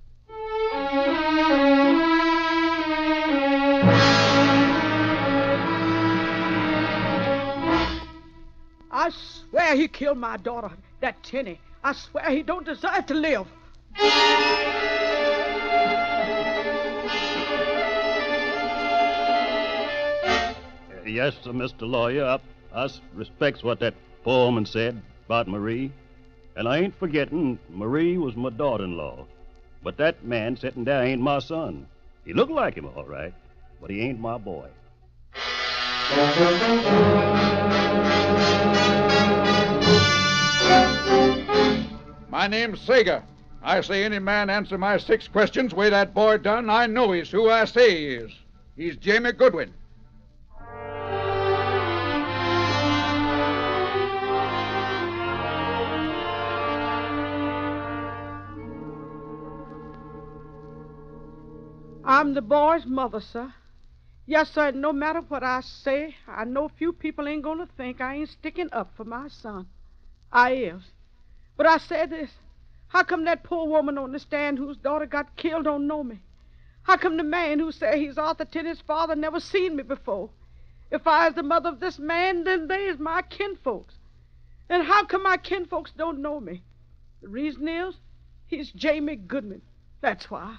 I swear he killed my daughter, that Tenney. I swear he don't deserve to live. Yes, sir, Mister Lawyer. I, I respects what that poor woman said about Marie. And I ain't forgetting Marie was my daughter-in-law. But that man sitting there ain't my son. He look like him, all right, but he ain't my boy. My name's Sager. I say any man answer my six questions way that boy done, I know he's who I say he is. He's Jamie Goodwin. I'm the boy's mother, sir. Yes, sir, and no matter what I say, I know few people ain't gonna think I ain't sticking up for my son. I is. But I say this, how come that poor woman on the stand whose daughter got killed don't know me? How come the man who say he's Arthur Tenney's father never seen me before? If I is the mother of this man, then they is my kinfolks. And how come my kinfolks don't know me? The reason is, he's Jamie Goodwin. That's why.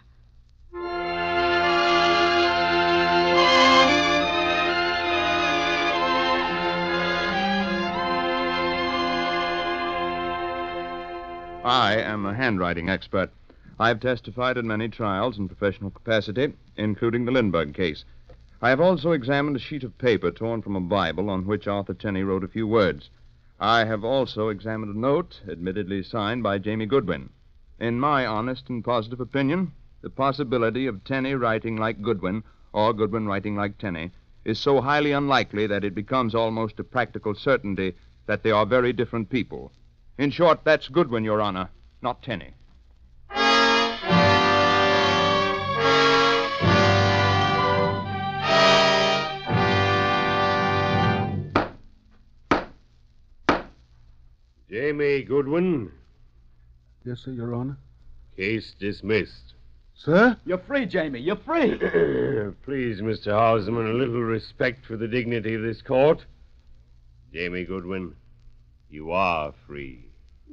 I I am a handwriting expert. I've testified in many trials in professional capacity, including the Lindbergh case. I have also examined a sheet of paper torn from a Bible on which Arthur Tenney wrote a few words. I have also examined a note, admittedly signed by Jamie Goodwin. In my honest and positive opinion, the possibility of Tenney writing like Goodwin, or Goodwin writing like Tenney, is so highly unlikely that it becomes almost a practical certainty that they are very different people. In short, that's Goodwin, Your Honor, not Tenney. Jamie Goodwin. Yes, sir, Your Honor. Case dismissed. Sir? You're free, Jamie. You're free. Please, Mister Houseman, a little respect for the dignity of this court. Jamie Goodwin, you are free.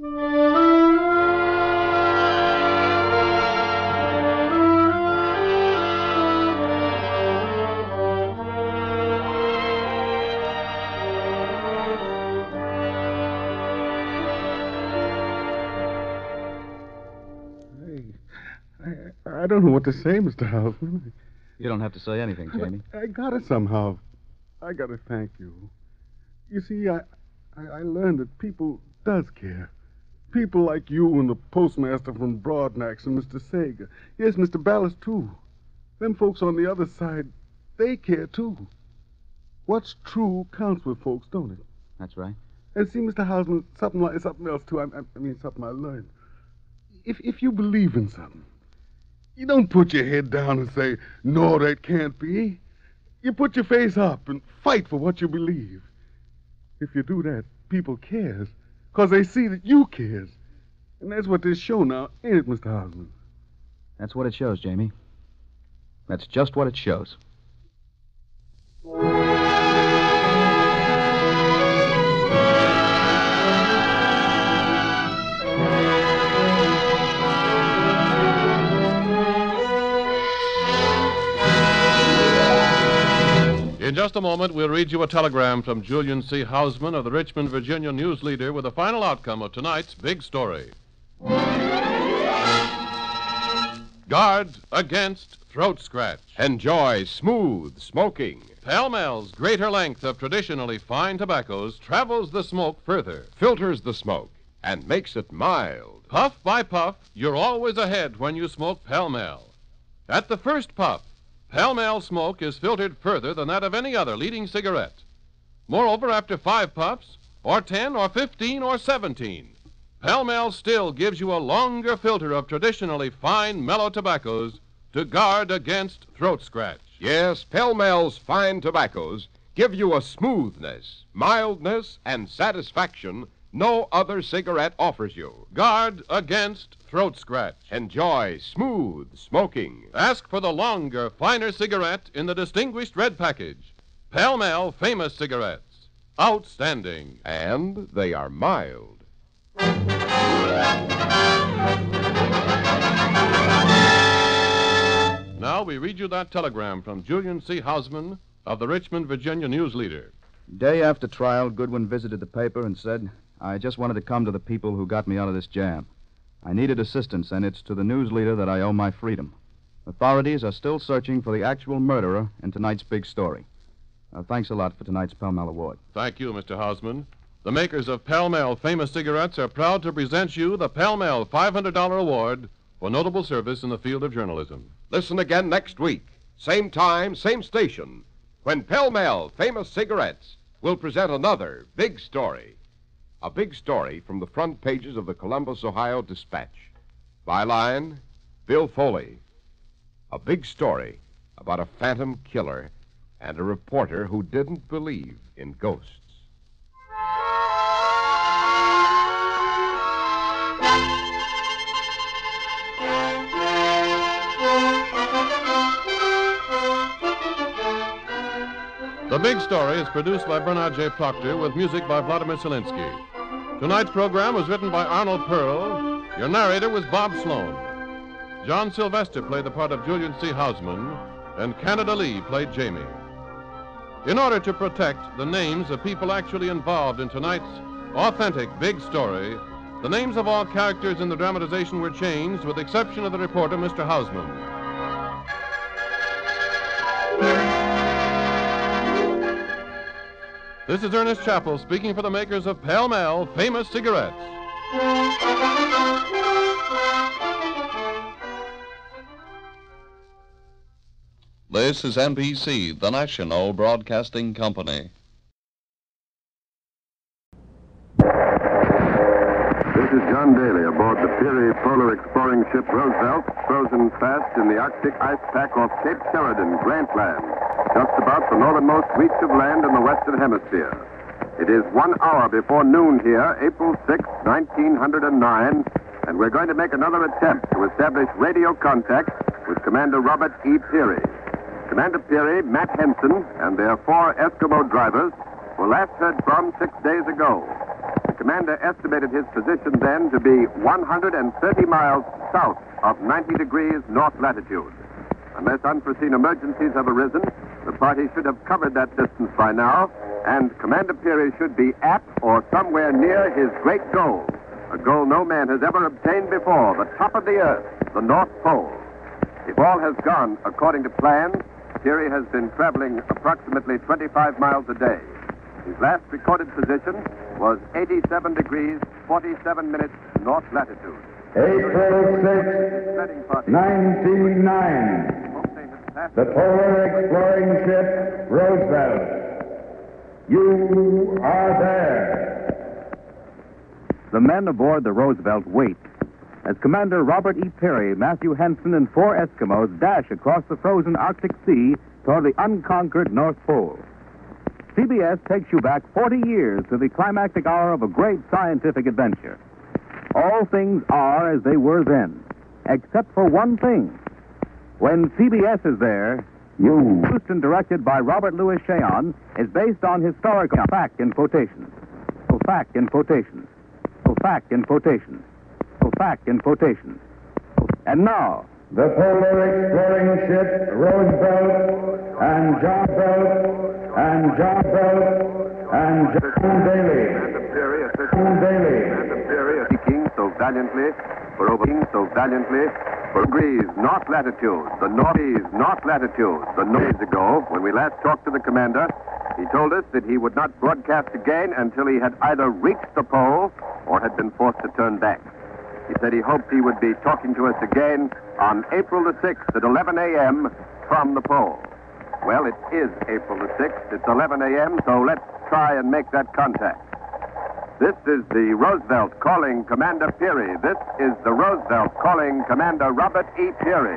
I don't know what to say, Mister Houseman. You don't have to say anything, Jamie. I got it somehow. I got to thank you. You see, I, I, I learned that people does care. People like you and the postmaster from Broadnax and Mister Sager. Yes, Mister Ballas, too. Them folks on the other side, they care, too. What's true counts with folks, don't it? That's right. And see, Mister Houseman, something like something else, too. I, I mean, something I learned. If, if you believe in something, you don't put your head down and say, no, that can't be. You put your face up and fight for what you believe. If you do that, people cares, because they see that you cares. And that's what this show now, ain't it, Mister Houseman? That's what it shows, Jamie. That's just what it shows. In just a moment, we'll read you a telegram from Julian C. Houseman of the Richmond, Virginia News Leader with the final outcome of tonight's big story. Guard against throat scratch. Enjoy smooth smoking. Pall Mall's greater length of traditionally fine tobaccos travels the smoke further, filters the smoke, and makes it mild. Puff by puff, you're always ahead when you smoke Pall Mall. At the first puff, Pall Mall smoke is filtered further than that of any other leading cigarette. Moreover, after five puffs, or ten, or fifteen, or seventeen, Pall Mall still gives you a longer filter of traditionally fine, mellow tobaccos to guard against throat scratch. Yes, Pall Mall's fine tobaccos give you a smoothness, mildness, and satisfaction no other cigarette offers you. Guard against throat scratch. Enjoy smooth smoking. Ask for the longer, finer cigarette in the distinguished red package. Pall Mall Famous Cigarettes. Outstanding. And they are mild. Now we read you that telegram from Julian C. Houseman of the Richmond, Virginia News Leader. Day after trial, Goodwin visited the paper and said, I just wanted to come to the people who got me out of this jam. I needed assistance, and it's to the news leader that I owe my freedom. Authorities are still searching for the actual murderer in tonight's big story. Uh, thanks a lot for tonight's Pall Mall Award. Thank you, Mister Houseman. The makers of Pall Mall Famous Cigarettes are proud to present you the Pall Mall five hundred dollars Award for notable service in the field of journalism. Listen again next week, same time, same station, when Pall Mall Famous Cigarettes will present another big story. A big story from the front pages of the Columbus, Ohio Dispatch. Byline, Bill Foley. A big story about a phantom killer and a reporter who didn't believe in ghosts. The Big Story is produced by Bernard J. Proctor with music by Vladimir Zelinsky. Tonight's program was written by Arnold Pearl. Your narrator was Bob Sloan. John Sylvester played the part of Julian C. Houseman, and Canada Lee played Jamie. In order to protect the names of people actually involved in tonight's authentic big story, The names of all characters in the dramatization were changed, with the exception of the reporter, Mister Hausman. This is Ernest Chappell speaking for the makers of Pall Mall Famous Cigarettes. This is N B C, the national broadcasting company. This is John Daly aboard the Peary polar exploring ship Roosevelt, frozen fast in the Arctic ice pack off Cape Sheridan, Grant Land, just about the northernmost reach of land in the Western Hemisphere. It is one hour before noon here, April sixth, nineteen oh nine, and we're going to make another attempt to establish radio contact with Commander Robert E. Peary. Commander Peary, Matt Henson, and their four Eskimo drivers were last heard from six days ago. The commander estimated his position then to be one hundred thirty miles south of ninety degrees north latitude. Unless unforeseen emergencies have arisen, the party should have covered that distance by now, and Commander Peary should be at or somewhere near his great goal, a goal no man has ever obtained before, the top of the earth, the North Pole. If all has gone according to plan, Peary has been traveling approximately twenty-five miles a day. His last recorded position was eighty-seven degrees, forty-seven minutes north latitude. April sixth, nineteen oh nine. The polar exploring ship Roosevelt. You are there. The men aboard the Roosevelt wait as Commander Robert E. Peary, Matthew Henson, and four Eskimos dash across the frozen Arctic Sea toward the unconquered North Pole. C B S takes you back forty years to the climactic hour of a great scientific adventure. All things are as they were then, except for one thing. When C B S is there, you, produced and directed by Robert Louis Cheon, is based on historical fact in quotations. Fact in quotations. Fact in quotations. Fact in quotations. And now, the polar exploring ship Roosevelt and John Belt and John Belt and John Daly. John Daly. Speaking so valiantly for over so valiantly for degrees north latitude, the northeast north latitude. The days ago, when we last talked to the commander, he told us that he would not broadcast again until he had either reached the pole or had been forced to turn back. He said he hoped he would be talking to us again on April the sixth at eleven a.m. from the pole. Well, it is April the sixth. It's eleven a.m., so let's try and make that contact. This is the Roosevelt calling Commander Peary. This is the Roosevelt calling Commander Robert E. Peary.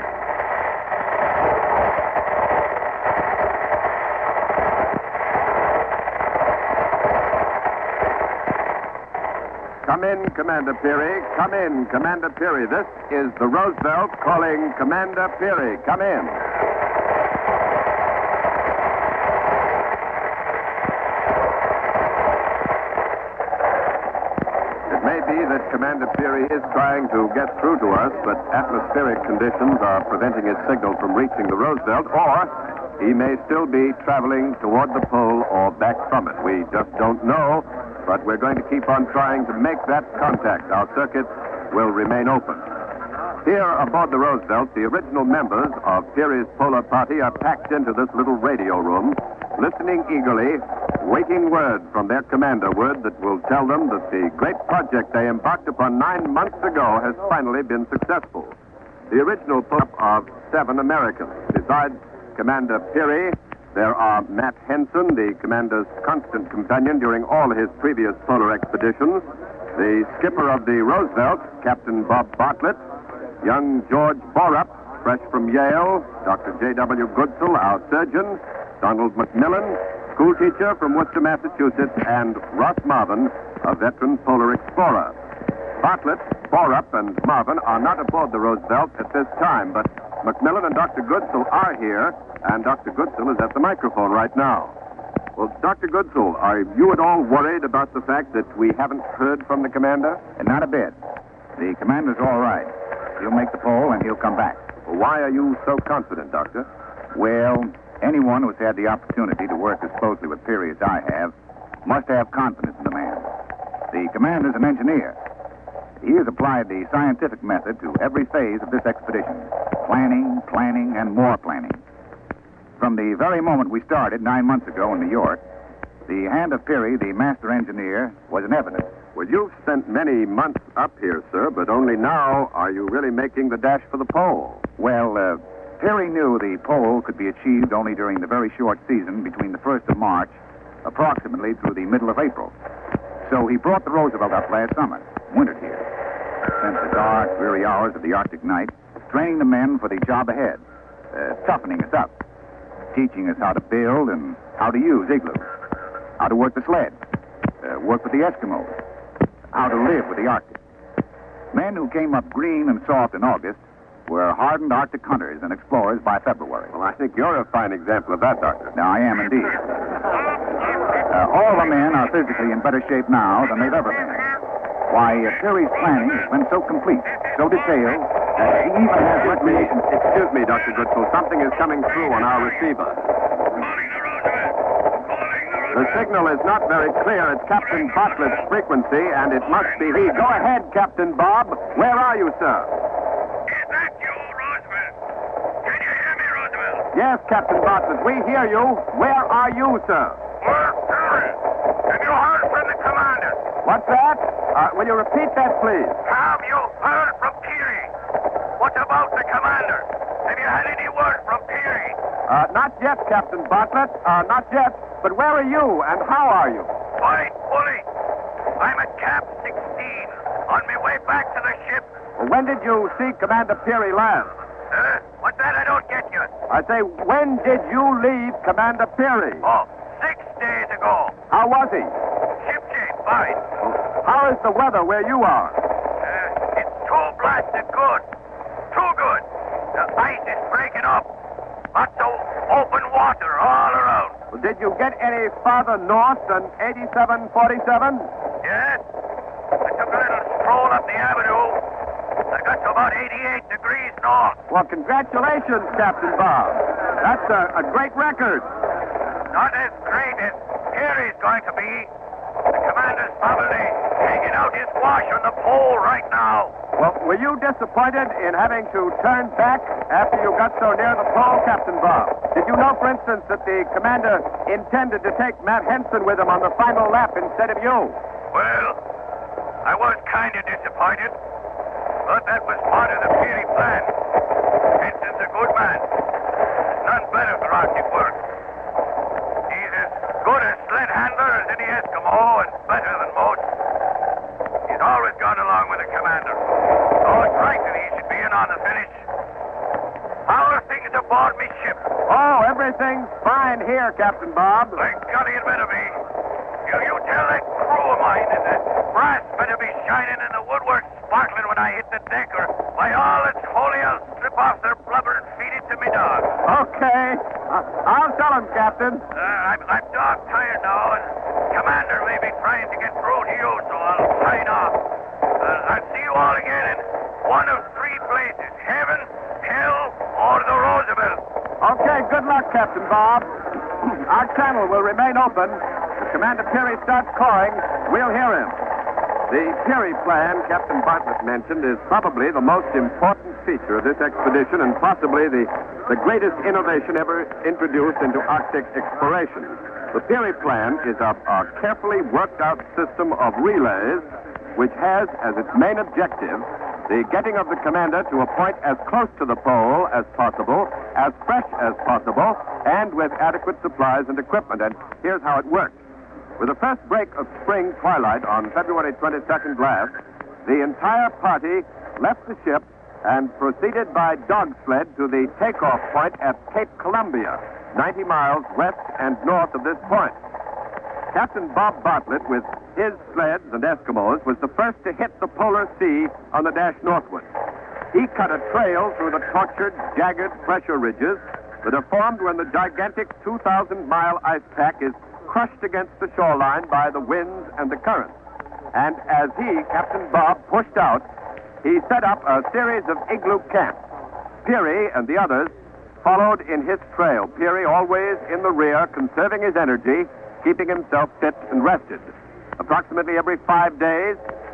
Come in, Commander Peary. Come in, Commander Peary. This is the Roosevelt calling Commander Peary. Come in. It may be that Commander Peary is trying to get through to us, but atmospheric conditions are preventing his signal from reaching the Roosevelt, or he may still be traveling toward the pole or back from it. We just don't know. But we're going to keep on trying to make that contact. Our circuits will remain open. Here aboard the Roosevelt, the original members of Peary's polar party are packed into this little radio room, listening eagerly, waiting word from their commander, word that will tell them that the great project they embarked upon nine months ago has finally been successful. The original polar of seven Americans. Besides Commander Peary, there are Matt Henson, the commander's constant companion during all his previous polar expeditions, the skipper of the Roosevelt, Captain Bob Bartlett, young George Borup, fresh from Yale, Doctor J W Goodsell, our surgeon, Donald McMillan, schoolteacher from Worcester, Massachusetts, and Ross Marvin, a veteran polar explorer. Bartlett, Borup, and Marvin are not aboard the Roosevelt at this time, but McMillan and Doctor Goodsell are here, and Doctor Goodsell is at the microphone right now. Well, Doctor Goodsell, are you at all worried about the fact that we haven't heard from the commander? Not a bit. The commander's all right. He'll make the pole and he'll come back. Well, why are you so confident, Doctor? Well, anyone who's had the opportunity to work as closely with Peary as I have must have confidence in the man. The commander's an engineer. He has applied the scientific method to every phase of this expedition. Planning, planning, and more planning. From the very moment we started nine months ago in New York, the hand of Peary, the master engineer, was in evidence. Well, you've spent many months up here, sir, but only now are you really making the dash for the pole. Well, uh, Peary knew the pole could be achieved only during the very short season between the first of March, approximately through the middle of April. So he brought the Roosevelt up last summer, wintered here. Spent the dark, dreary hours of the Arctic night training the men for the job ahead, uh, toughening us up, teaching us how to build and how to use igloos, how to work the sled, uh, work with the Eskimos, how to live with the Arctic. Men who came up green and soft in August were hardened Arctic hunters and explorers by February. Well, I think you're a fine example of that, Doctor. Now, I am indeed. Uh, all the men are physically in better shape now than they've ever been. Why, uh, Peary's planning has been so complete, so detailed, that he even has recreation. Excuse me, Doctor Goodful. Something is coming through on our receiver. The signal is not very clear. It's Captain Bartlett's frequency, and it must be he. Go ahead, Captain Bob. Where are you, sir? Is that you, Roosevelt? Can you hear me, Roosevelt? Yes, Captain Bartlett, we hear you. Where are you, sir? Well, Peary, have you heard from the commander? What's that? Uh, will you repeat that, please? Have you heard from Peary? What about the commander? Have you had any word from Peary? Uh, not yet, Captain Bartlett. Uh, not yet. But where are you, and how are you? Fine, bully. I'm at Camp sixteen, on my way back to the ship. Well, when did you see Commander Peary last? Uh, what's that? I don't get you. I say, when did you leave Commander Peary? Oh, six days ago. How was he? Shipshape, fine. How is the weather where you are? Uh, it's too blasted good. Too good. The ice is breaking up. Lots of open water all around. Well, did you get any farther north than eighty-seven forty-seven? Yes. I took a little stroll up the avenue. I got to about eighty-eight degrees north. Well, congratulations, Captain Bob. That's a, a great record. Not as great as Peary's going to be. The commander's probably hanging out his wash on the pole right now. Well, were you disappointed in having to turn back after you got so near the pole, Captain Bob? Did you know, for instance, that the commander intended to take Matt Henson with him on the final lap instead of you? Well, I was kind of disappointed, but that was part of the Peary plan. Henson's a good man. None better for Arctic work. He's as good a sled handler as any Eskimo and better than most. He's always gone along with the commander. So it's right that he should be in on the finish. How are things aboard me ship? Oh, everything's fine here, Captain Bob. Thank God he admitted me. You, you tell that crew of mine that the brass better be shining and the woodwork sparkling when I hit the deck, or by all that's holy, I'll strip off their blubber and feed it to me dog. Okay. Uh, I'll tell him, Captain. Uh, I'm, I'm dog tired now, and Commander may be trying to get through to you, so I'll sign off. Uh, I'll see you all again in one of three places, heaven, hell, or the Roosevelt. Okay, good luck, Captain Bob. Our channel will remain open. If Commander Peary starts calling, we'll hear him. The Peary plan Captain Bartlett mentioned is probably the most important feature of this expedition and possibly the, the greatest innovation ever introduced into Arctic exploration. The Peary plan is a, a carefully worked out system of relays which has as its main objective the getting of the commander to a point as close to the pole as possible, as fresh as possible, and with adequate supplies and equipment. And here's how it works. With the first break of spring twilight on February twenty-second last, the entire party left the ship and proceeded by dog sled to the takeoff point at Cape Columbia, ninety miles west and north of this point. Captain Bob Bartlett, with his sleds and Eskimos, was the first to hit the polar sea on the dash northward. He cut a trail through the tortured, jagged pressure ridges that are formed when the gigantic two thousand mile ice pack is crushed against the shoreline by the winds and the currents. And as he, Captain Bob, pushed out, he set up a series of igloo camps. Peary and the others followed in his trail, Peary always in the rear, conserving his energy, keeping himself fit and rested. Approximately every five days,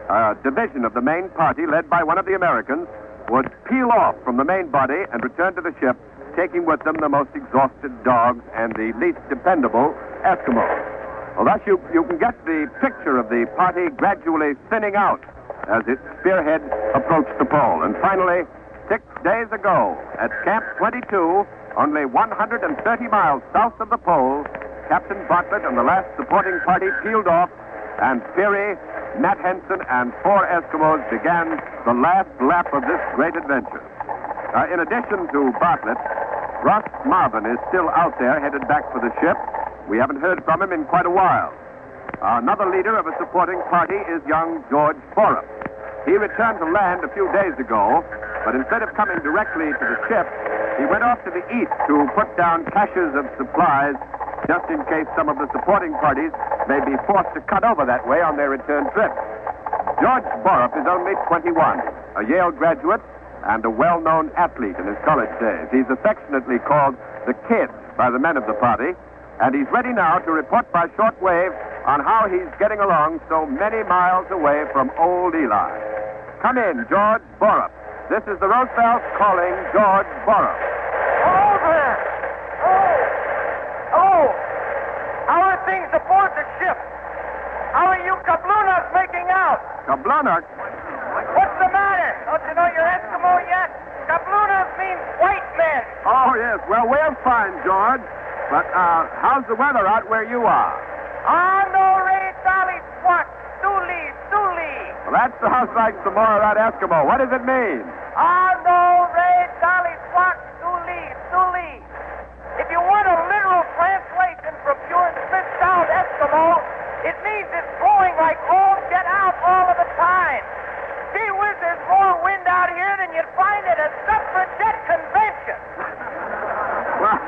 a division of the main party led by one of the Americans would peel off from the main body and return to the ship, taking with them the most exhausted dogs and the least dependable Eskimos. Well, thus you, you can get the picture of the party gradually thinning out as its spearhead approached the pole. And finally, six days ago, at Camp twenty-two, only one hundred thirty miles south of the pole, Captain Bartlett and the last supporting party peeled off, and Peary, Nat Henson, and four Eskimos began the last lap of this great adventure. Uh, in addition to Bartlett, Ross Marvin is still out there, headed back for the ship. We haven't heard from him in quite a while. Uh, another leader of a supporting party is young George Borup. He returned to land a few days ago, but instead of coming directly to the ship, he went off to the east to put down caches of supplies, just in case some of the supporting parties may be forced to cut over that way on their return trip. George Borup is only twenty-one, a Yale graduate, and a well-known athlete in his college days. He's affectionately called the Kid by the men of the party, and he's ready now to report by shortwave on how he's getting along so many miles away from old Eli. Come in, George Borup. This is the Roosevelt calling George Borup. Hello there. Oh. Hello. How are things aboard the ship? How are you Kablunas making out? Kablunas? What's the matter? Don't you know you're Eskimo yet? Kablunas means white men. Oh, yes. Well, we're fine, George. But uh, how's the weather out where you are? Ah, no, Ray, Dolly, Swat, Dooley, Dooley. Well, that sounds like some more of that Eskimo. What does it mean? Ah, no, Ray, Dolly, Swat, Dooley, Dooley. If you want a literal translation from pure spit out Eskimo, it means it's blowing like all get out all of the time. Gee whiz, there's more wind out here than you'd find at a suffragette convention. Well,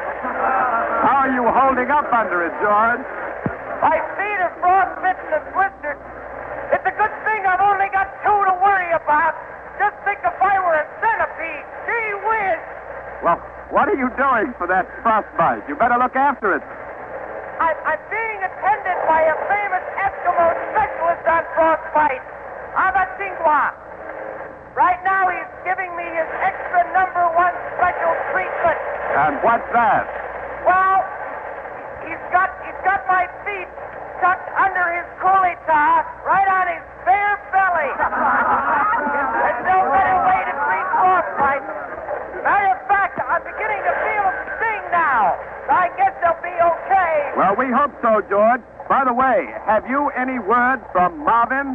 how are you holding up under it, George? My feet are frostbitten and blistered. It's a good thing I've only got two to worry about. Just think if I were a centipede. Gee whiz! Well, what are you doing for that frostbite? You better look after it. I, I'm being attended by a famous Eskimo specialist on frostbite, Abatingwa. Right now he's giving me his extra number one special treatment. And what's that? Well, he's got he's got my feet tucked under his coolie top, right on his bare belly. There's no better way to treat frostbite. Matter of fact, I'm beginning to feel them sting now. I guess they'll be okay. Well, we hope so, George. By the way, have you any word from Marvin?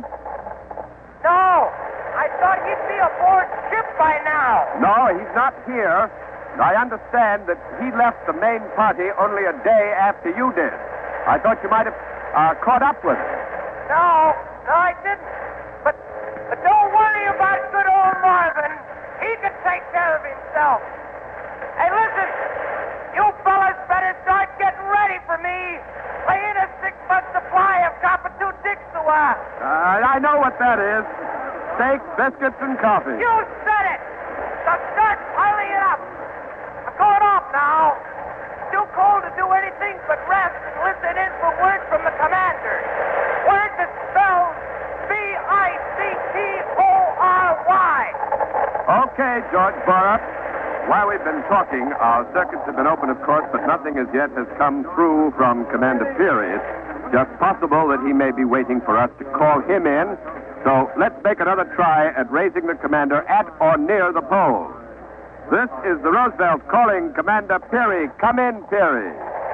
No. I thought he'd be aboard ship by now. No, he's not here. I understand that he left the main party only a day after you did. I thought you might have uh, caught up with him. No, no, I didn't. But, but don't worry about good old Marvin. He can take care of himself. Hey, listen, you fellas better start getting ready for me. Lay in a six-month supply of Kapatu Dixua. Uh, I know what that is. Steak, biscuits, and coffee. You said it. So start piling it up. I'm going off now. It's too cold to do anything but rest and listen in for word from the commander. Word that spells B I C T O R Y. Okay, George Borup. While we've been talking, our circuits have been open, of course, but nothing as yet has come through from Commander Peary. It's just possible that he may be waiting for us to call him in. So let's make another try at raising the commander at or near the pole. This is the Roosevelt calling Commander Peary. Come in, Peary.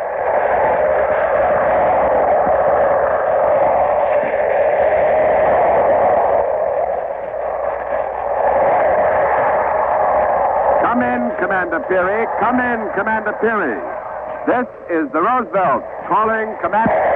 Come in, Commander Peary. Come in, Commander Peary. This is the Roosevelt calling Commander...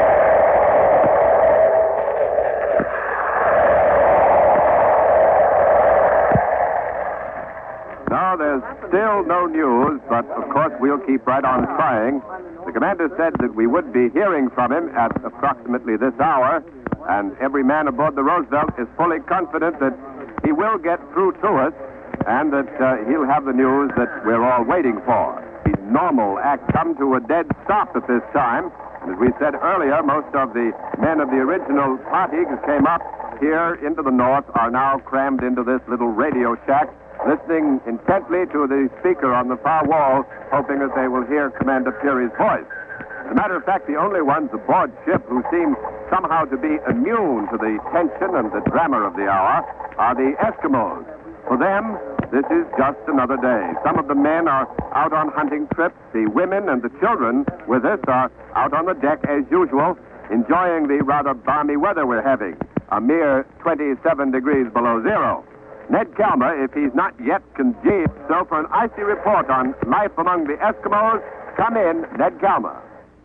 No, there's still no news, but of course we'll keep right on trying. The commander said that we would be hearing from him at approximately this hour, and every man aboard the Roosevelt is fully confident that he will get through to us and that uh, he'll have the news that we're all waiting for. The normal act come to a dead stop at this time, and as we said earlier, most of the men of the original party came up here into the north are now crammed into this little radio shack, listening intently to the speaker on the far wall, hoping that they will hear Commander Peary's voice. As a matter of fact, the only ones aboard ship who seem somehow to be immune to the tension and the drama of the hour are the Eskimos. For them, this is just another day. Some of the men are out on hunting trips. The women and the children with us are out on the deck as usual, enjoying the rather balmy weather we're having, a mere twenty-seven degrees below zero. Ned Kelmer, if he's not yet congealed, so for an icy report on life among the Eskimos, come in, Ned Kelmer.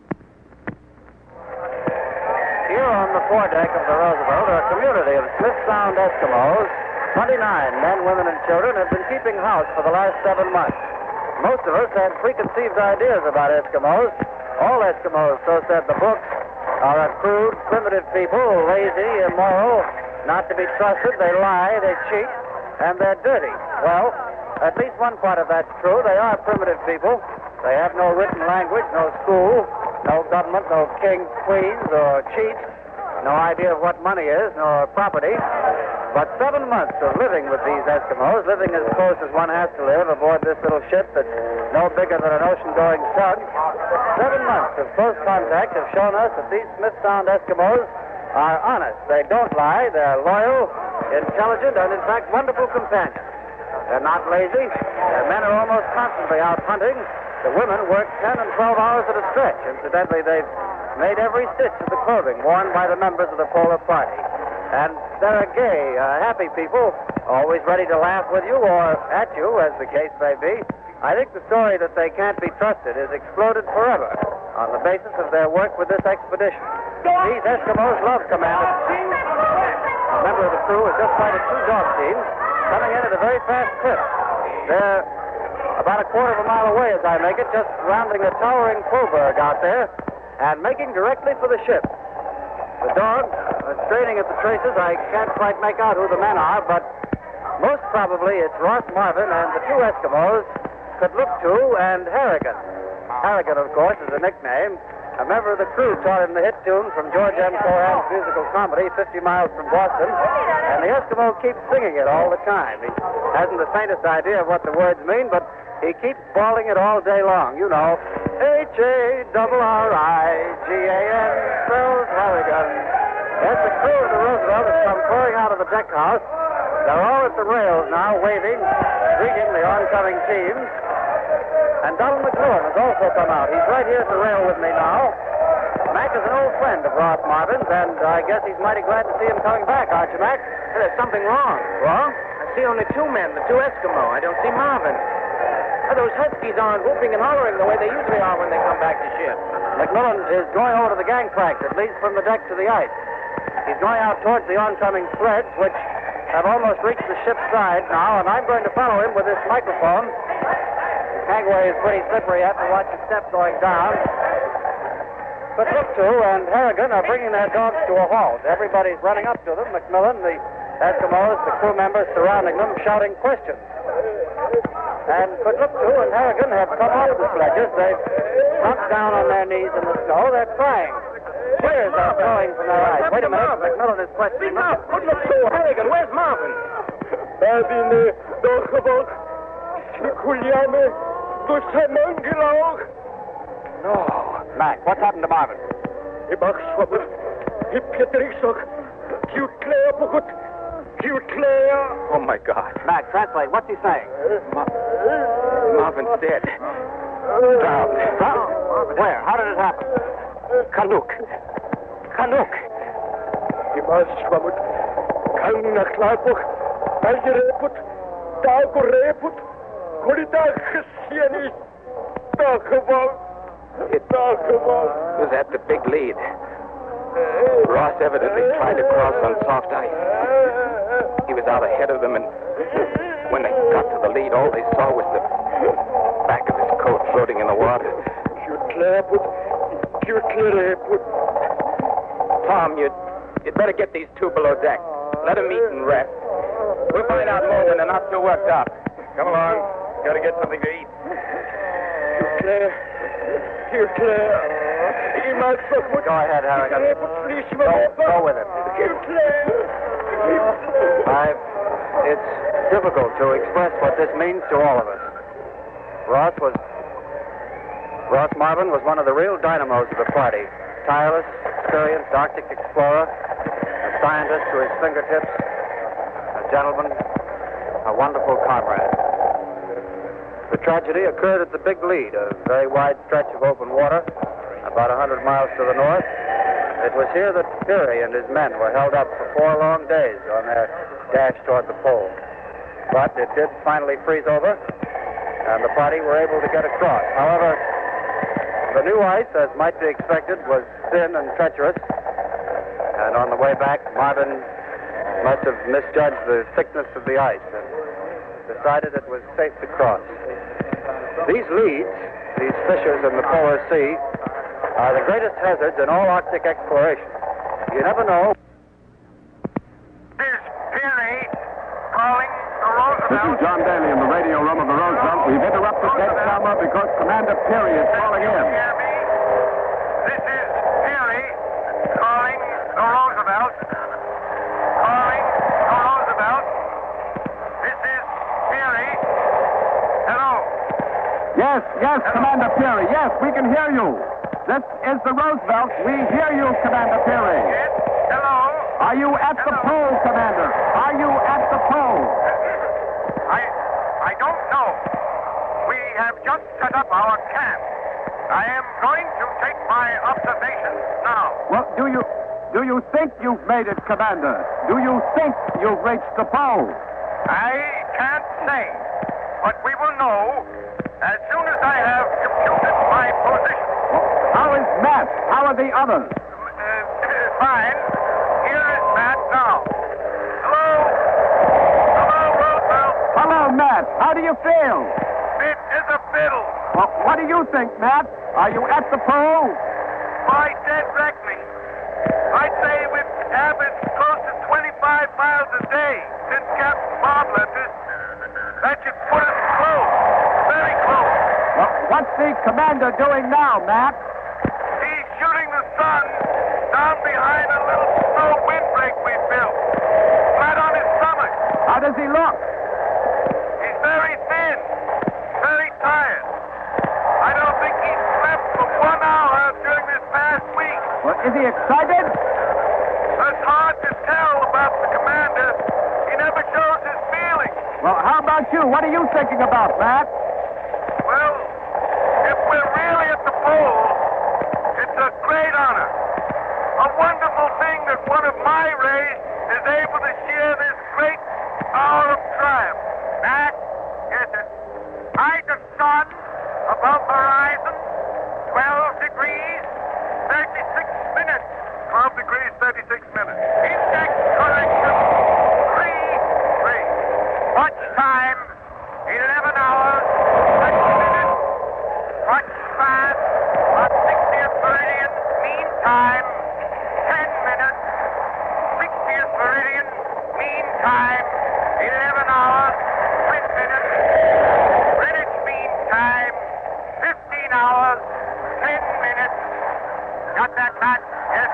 Here on the foredeck of the Roosevelt, a community of Smith Sound Eskimos, twenty-nine men, women, and children, have been keeping house for the last seven months. Most of us had preconceived ideas about Eskimos. All Eskimos, so said the books, are a crude, primitive people, lazy, immoral, not to be trusted. They lie, they cheat, and they're dirty. Well, at least one part of that's true. They are primitive people. They have no written language, no school, no government, no kings, queens, or chiefs, no idea of what money is, nor property. But seven months of living with these Eskimos, living as close as one has to live aboard this little ship that's no bigger than an ocean-going tug, seven months of close contact have shown us that these Smith Sound Eskimos are honest. They don't lie. They're loyal, intelligent, and, in fact, wonderful companions. They're not lazy. Their men are almost constantly out hunting. The women work ten and twelve hours at a stretch. Incidentally, they've made every stitch of the clothing worn by the members of the polar party. And they're a gay, uh, happy people, always ready to laugh with you or at you, as the case may be. I think the story that they can't be trusted is exploded forever on the basis of their work with this expedition. These Eskimos love Commander. A member of the crew has just sighted two dog teams coming in at a very fast clip. They're about a quarter of a mile away as I make it, just rounding a towering Fulberg out there and making directly for the ship. The dogs are straining at the traces. I can't quite make out who the men are, but most probably it's Ross Marvin and the two Eskimos, Kudluktu and Harrigan. Harrigan, of course, is a nickname. A member of the crew taught him the hit tune from George M. Cohan's musical comedy, fifty miles from Boston, and the Eskimo keeps singing it all the time. He hasn't the faintest idea of what the words mean, but he keeps bawling it all day long. You know, H A R R I G A N spells Harrigan. Yes, the crew of the Roosevelt has come pouring out of the deck house. They're all at the rails now, waving, greeting the oncoming teams. And Donald McMillan has also come out. He's right here at the rail with me now. Mac is an old friend of Ross Marvin's, and I guess he's mighty glad to see him coming back, aren't you, Mac? There's something wrong. Wrong? I see only two men, the two Eskimo. I don't see Marvin. Oh, those Huskies aren't whooping and hollering the way they usually are when they come back to ship. McMillan is going over to the gangplank that leads from the deck to the ice. He's going out towards the oncoming sleds, which have almost reached the ship's side now, and I'm going to follow him with this microphone. The gangway is pretty slippery. You have to watch your step going down. But Luktu and Harrigan are bringing their dogs to a halt. Everybody's running up to them. McMillan, the Eskimos, the crew members surrounding them, shouting questions. And Kudluktu and Harrigan have come off the sledges. They've slumped down on their knees in the snow. They're crying. Tears are flowing from their eyes. Wait a minute. McMillan is questioning them. Kudluktu, Harrigan, where's Marvin? Marvin, dochgebok, Sikuliame, Busamangilaug. No. Mac, what's happened to Marvin? Ibach Swabut, Hipketriksok, Cutlea, Cutlea. Oh, my God. Mac, translate. What's he saying? Ma- Marvin's dead. Drowned. Drowned? Where? How did it happen? Kanuk. Kanuk. Ibach Swabut, Kannaklapuk, Algereput, Dagoreput, Kuridachesiani, Dagabal. It was at the big lead. Ross evidently tried to cross on soft ice. He was out ahead of them, and when they got to the lead, all they saw was the back of his coat floating in the water. Tom, you'd, you'd better get these two below deck. Let them eat and rest. We'll find out more when they're not too worked up. Come along. Got to get something to eat. Here, Claire. Go ahead, Harrigan. Go, go with it. I, it's difficult to express what this means to all of us. Ross was... Ross Marvin was one of the real dynamos of the party. Tireless, experienced Arctic explorer, a scientist to his fingertips, a gentleman, a wonderful comrade. The tragedy occurred at the Big Lead, a very wide stretch of open water, about one hundred miles to the north. It was here that Peary and his men were held up for four long days on their dash toward the pole. But it did finally freeze over, and the party were able to get across. However, the new ice, as might be expected, was thin and treacherous, and on the way back, Marvin must have misjudged the thickness of the ice and decided it was safe to cross. These leads, these fissures in the polar sea, are the greatest hazards in all Arctic exploration. You never know. This is Peary calling the Roosevelt. This is John Daly in the radio room of the Roosevelt. We've interrupted Ted Selma because Commander Peary is calling in. Hear me? This is Peary calling the Roosevelt. Calling the Roosevelt. This is Peary. Hello. Yes, yes, Commander Peary. Yes, we can hear you. This is the Roosevelt. We hear you, Commander Peary. Yes. Hello. Are you at Hello. the pole, Commander? Are you at the pole? I I don't know. We have just set up our camp. I am going to take my observations now. Well, do you do you think you've made it, Commander? Do you think you've reached the pole? I can't say, but we will know as soon as I have computed my position. How is Matt? How are the others? Uh, fine. Here is Matt now. Hello. Hello, Roosevelt. Hello, Matt. How do you feel? It is a fiddle. Well, what do you think, Matt? Are you at the pole? By dead reckoning. I'd say we've averaged close to twenty-five miles a day since Captain Bob left us. That should put us close. Very close. Well, what's the commander doing now, Matt? He's shooting the sun down behind a little snow windbreak we built. Flat on his stomach. How does he look? He's very thin. Very tired. I don't think he's slept for one hour during this past week. Well, is he excited? It's hard to tell about the commander. He never shows his feelings. Well, how about you? What are you thinking about, Matt? Well, if we're really at the pole, it's a great honor. A wonderful thing that one of my race is able to share this great hour of triumph. Matt, yes, sir. Height of sun above horizon, twelve degrees, thirty-six minutes. twelve degrees, thirty-six minutes. Index correction, three, three. Watch time, eleven hours, six minutes. Watch fast, on sixtieth meridian, mean time, ten minutes. sixtieth meridian, mean time, eleven hours, ten minutes. Greenwich mean time, fifteen hours, ten minutes. Got that, Matt? Yes.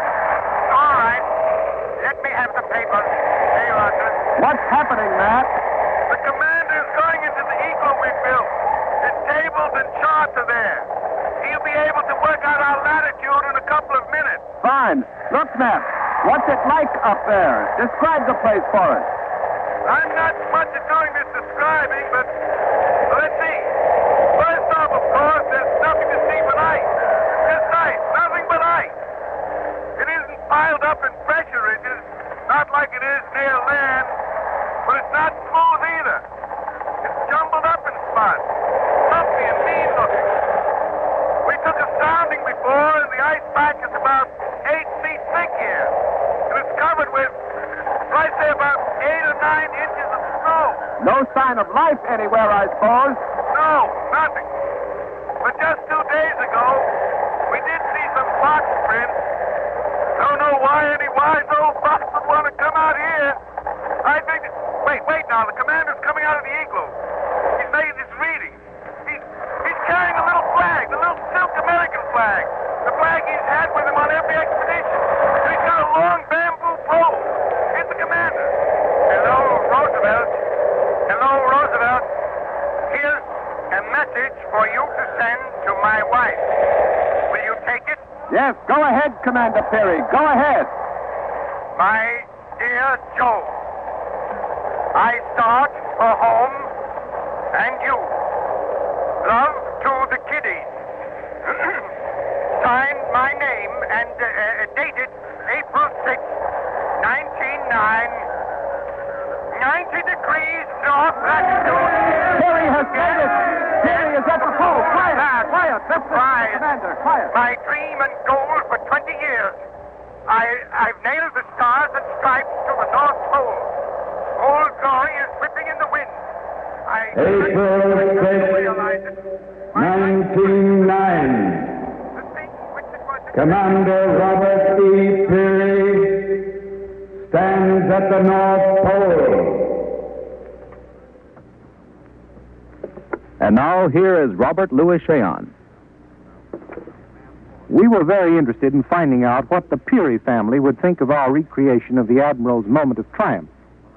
All right. Let me have the papers. Here you are, sir. What's happening, Matt? The commander's going into the igloo we built. His tables and charts are there. He'll be able to work out our latitude in a couple of minutes. Fine. Look, Matt. What's it like up there? Describe the place for us. I'm not much at doing this describing, but let's see. First off, of course, there's nothing to see but ice. Just ice, nothing but ice. It isn't piled up in pressure ridges, not like it is near land, but it's not smooth either. It's jumbled up in spots, lumpy and mean looking. We took a sounding before, and the ice pack is about eight feet thick here, and it's covered with, I'd say, about eight or nine inches of snow. No sign of life anywhere, I suppose. No, nothing. But just two days ago, we did see some fox prints. Don't know why any wise old fox would want to come out here. I think... Wait, wait now. The commander's coming out of the igloo. He's making his reading. He's, he's carrying a little flag, the little silk American flag. The flag he he's had with him on every expedition. He's got a long bamboo pole. Here's the commander. Hello, Roosevelt. Hello, Roosevelt. Here's a message for you to send to my wife. Will you take it? Yes, go ahead, Commander Peary. Go ahead. My dear Joe, I start for home and you. Love to the kiddies. Signed my name and uh, uh, dated April sixth, nineteen oh nine. ninety degrees north latitude. Peary has made it. Peary is at the pole. Quiet, quiet. That's the commander. Quiet. My dream and goal for twenty years. I, I've nailed the stars and stripes to the North Pole. Old glory is whipping in the wind. I April sixth, nineteen oh nine. Commander Robert E. Peary stands at the North Pole. And now here is Robert Louis Cheon. We were very interested in finding out what the Peary family would think of our recreation of the Admiral's moment of triumph.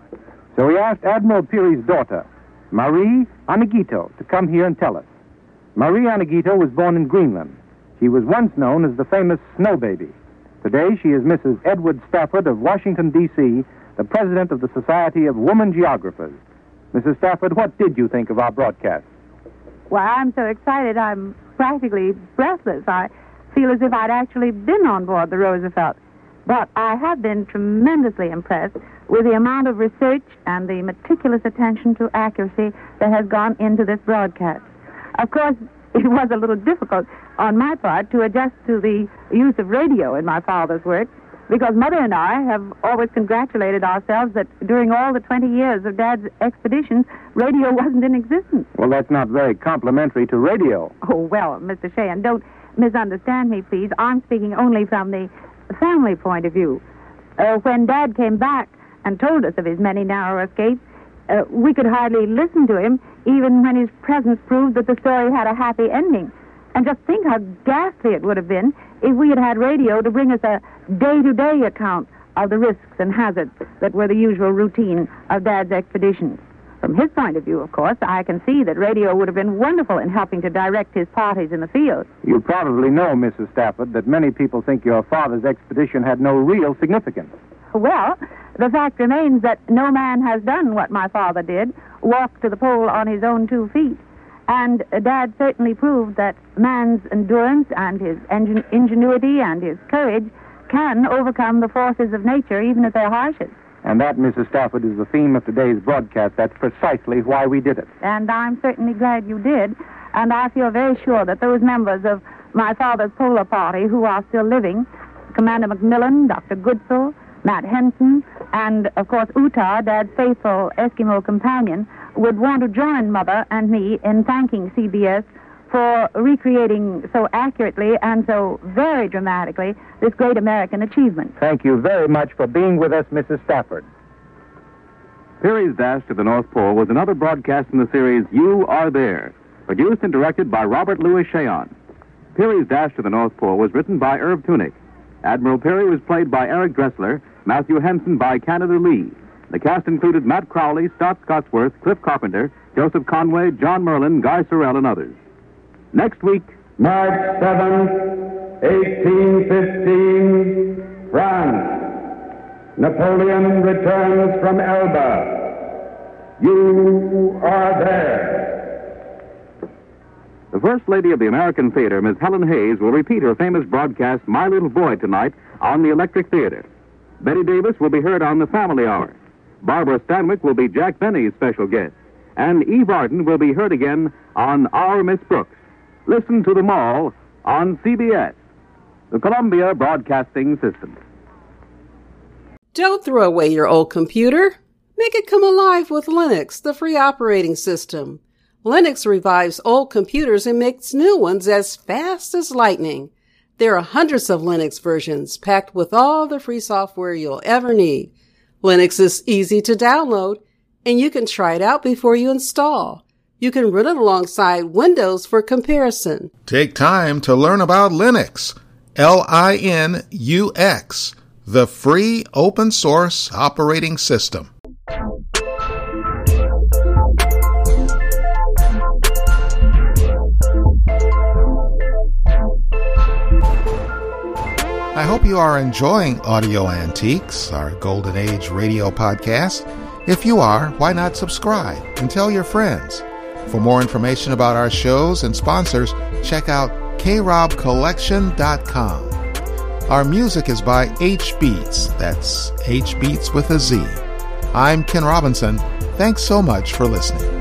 So we asked Admiral Peary's daughter, Marie Anagito, to come here and tell us. Marie Anagito was born in Greenland. She was once known as the famous Snow Baby. Today she is Missus Edward Stafford of Washington, D C, the president of the Society of Woman Geographers. Missus Stafford, what did you think of our broadcast? Well, I'm so excited I'm practically breathless. I feel as if I'd actually been on board the Roosevelt. But I have been tremendously impressed with the amount of research and the meticulous attention to accuracy that has gone into this broadcast. Of course, it was a little difficult on my part to adjust to the use of radio in my father's work, because Mother and I have always congratulated ourselves that during all the twenty years of Dad's expeditions, radio wasn't in existence. Well, that's not very complimentary to radio. Oh, well, Mister Cheon, don't misunderstand me, please. I'm speaking only from the family point of view. Uh, when Dad came back and told us of his many narrow escapes, uh, we could hardly listen to him, even when his presence proved that the story had a happy ending. And just think how ghastly it would have been if we had had radio to bring us a day-to-day account of the risks and hazards that were the usual routine of Dad's expeditions. From his point of view, of course, I can see that radio would have been wonderful in helping to direct his parties in the field. You probably know, Missus Stafford, that many people think your father's expedition had no real significance. Well, the fact remains that no man has done what my father did, walk to the pole on his own two feet. And Dad certainly proved that man's endurance and his ingen- ingenuity and his courage can overcome the forces of nature, even at their harshest. And that, Missus Stafford, is the theme of today's broadcast. That's precisely why we did it. And I'm certainly glad you did. And I feel very sure that those members of my father's polar party who are still living, Commander McMillan, Doctor Goodsell, Matt Henson, and, of course, Utah, Dad's faithful Eskimo companion, would want to join Mother and me in thanking C B S for recreating so accurately and so very dramatically this great American achievement. Thank you very much for being with us, Missus Stafford. Peary's Dash to the North Pole was another broadcast in the series You Are There, produced and directed by Robert Louis Cheon. Peary's Dash to the North Pole was written by Irv Tunick. Admiral Peary was played by Eric Dressler, Matthew Henson by Canada Lee. The cast included Matt Crowley, Stott Scotsworth, Cliff Carpenter, Joseph Conway, John Merlin, Guy Sorrell, and others. Next week, March seventh, eighteen fifteen, France. Napoleon returns from Elba. You are there. The First Lady of the American Theater, Miss Helen Hayes, will repeat her famous broadcast, My Little Boy, tonight on the Electric Theater. Betty Davis will be heard on the Family Hour. Barbara Stanwyck will be Jack Benny's special guest. And Eve Arden will be heard again on Our Miss Brooks. Listen to them all on C B S, the Columbia Broadcasting System. Don't throw away your old computer. Make it come alive with Linux, the free operating system. Linux revives old computers and makes new ones as fast as lightning. There are hundreds of Linux versions packed with all the free software you'll ever need. Linux is easy to download, and you can try it out before you install. You can run it alongside Windows for comparison. Take time to learn about Linux. L I N U X, the free open source operating system. I hope you are enjoying Audio Antiques, our Golden Age radio podcast. If you are, why not subscribe and tell your friends? For more information about our shows and sponsors, check out k rob collection dot com. Our music is by H Beats. That's H Beats with a Z. I'm Ken Robinson. Thanks so much for listening.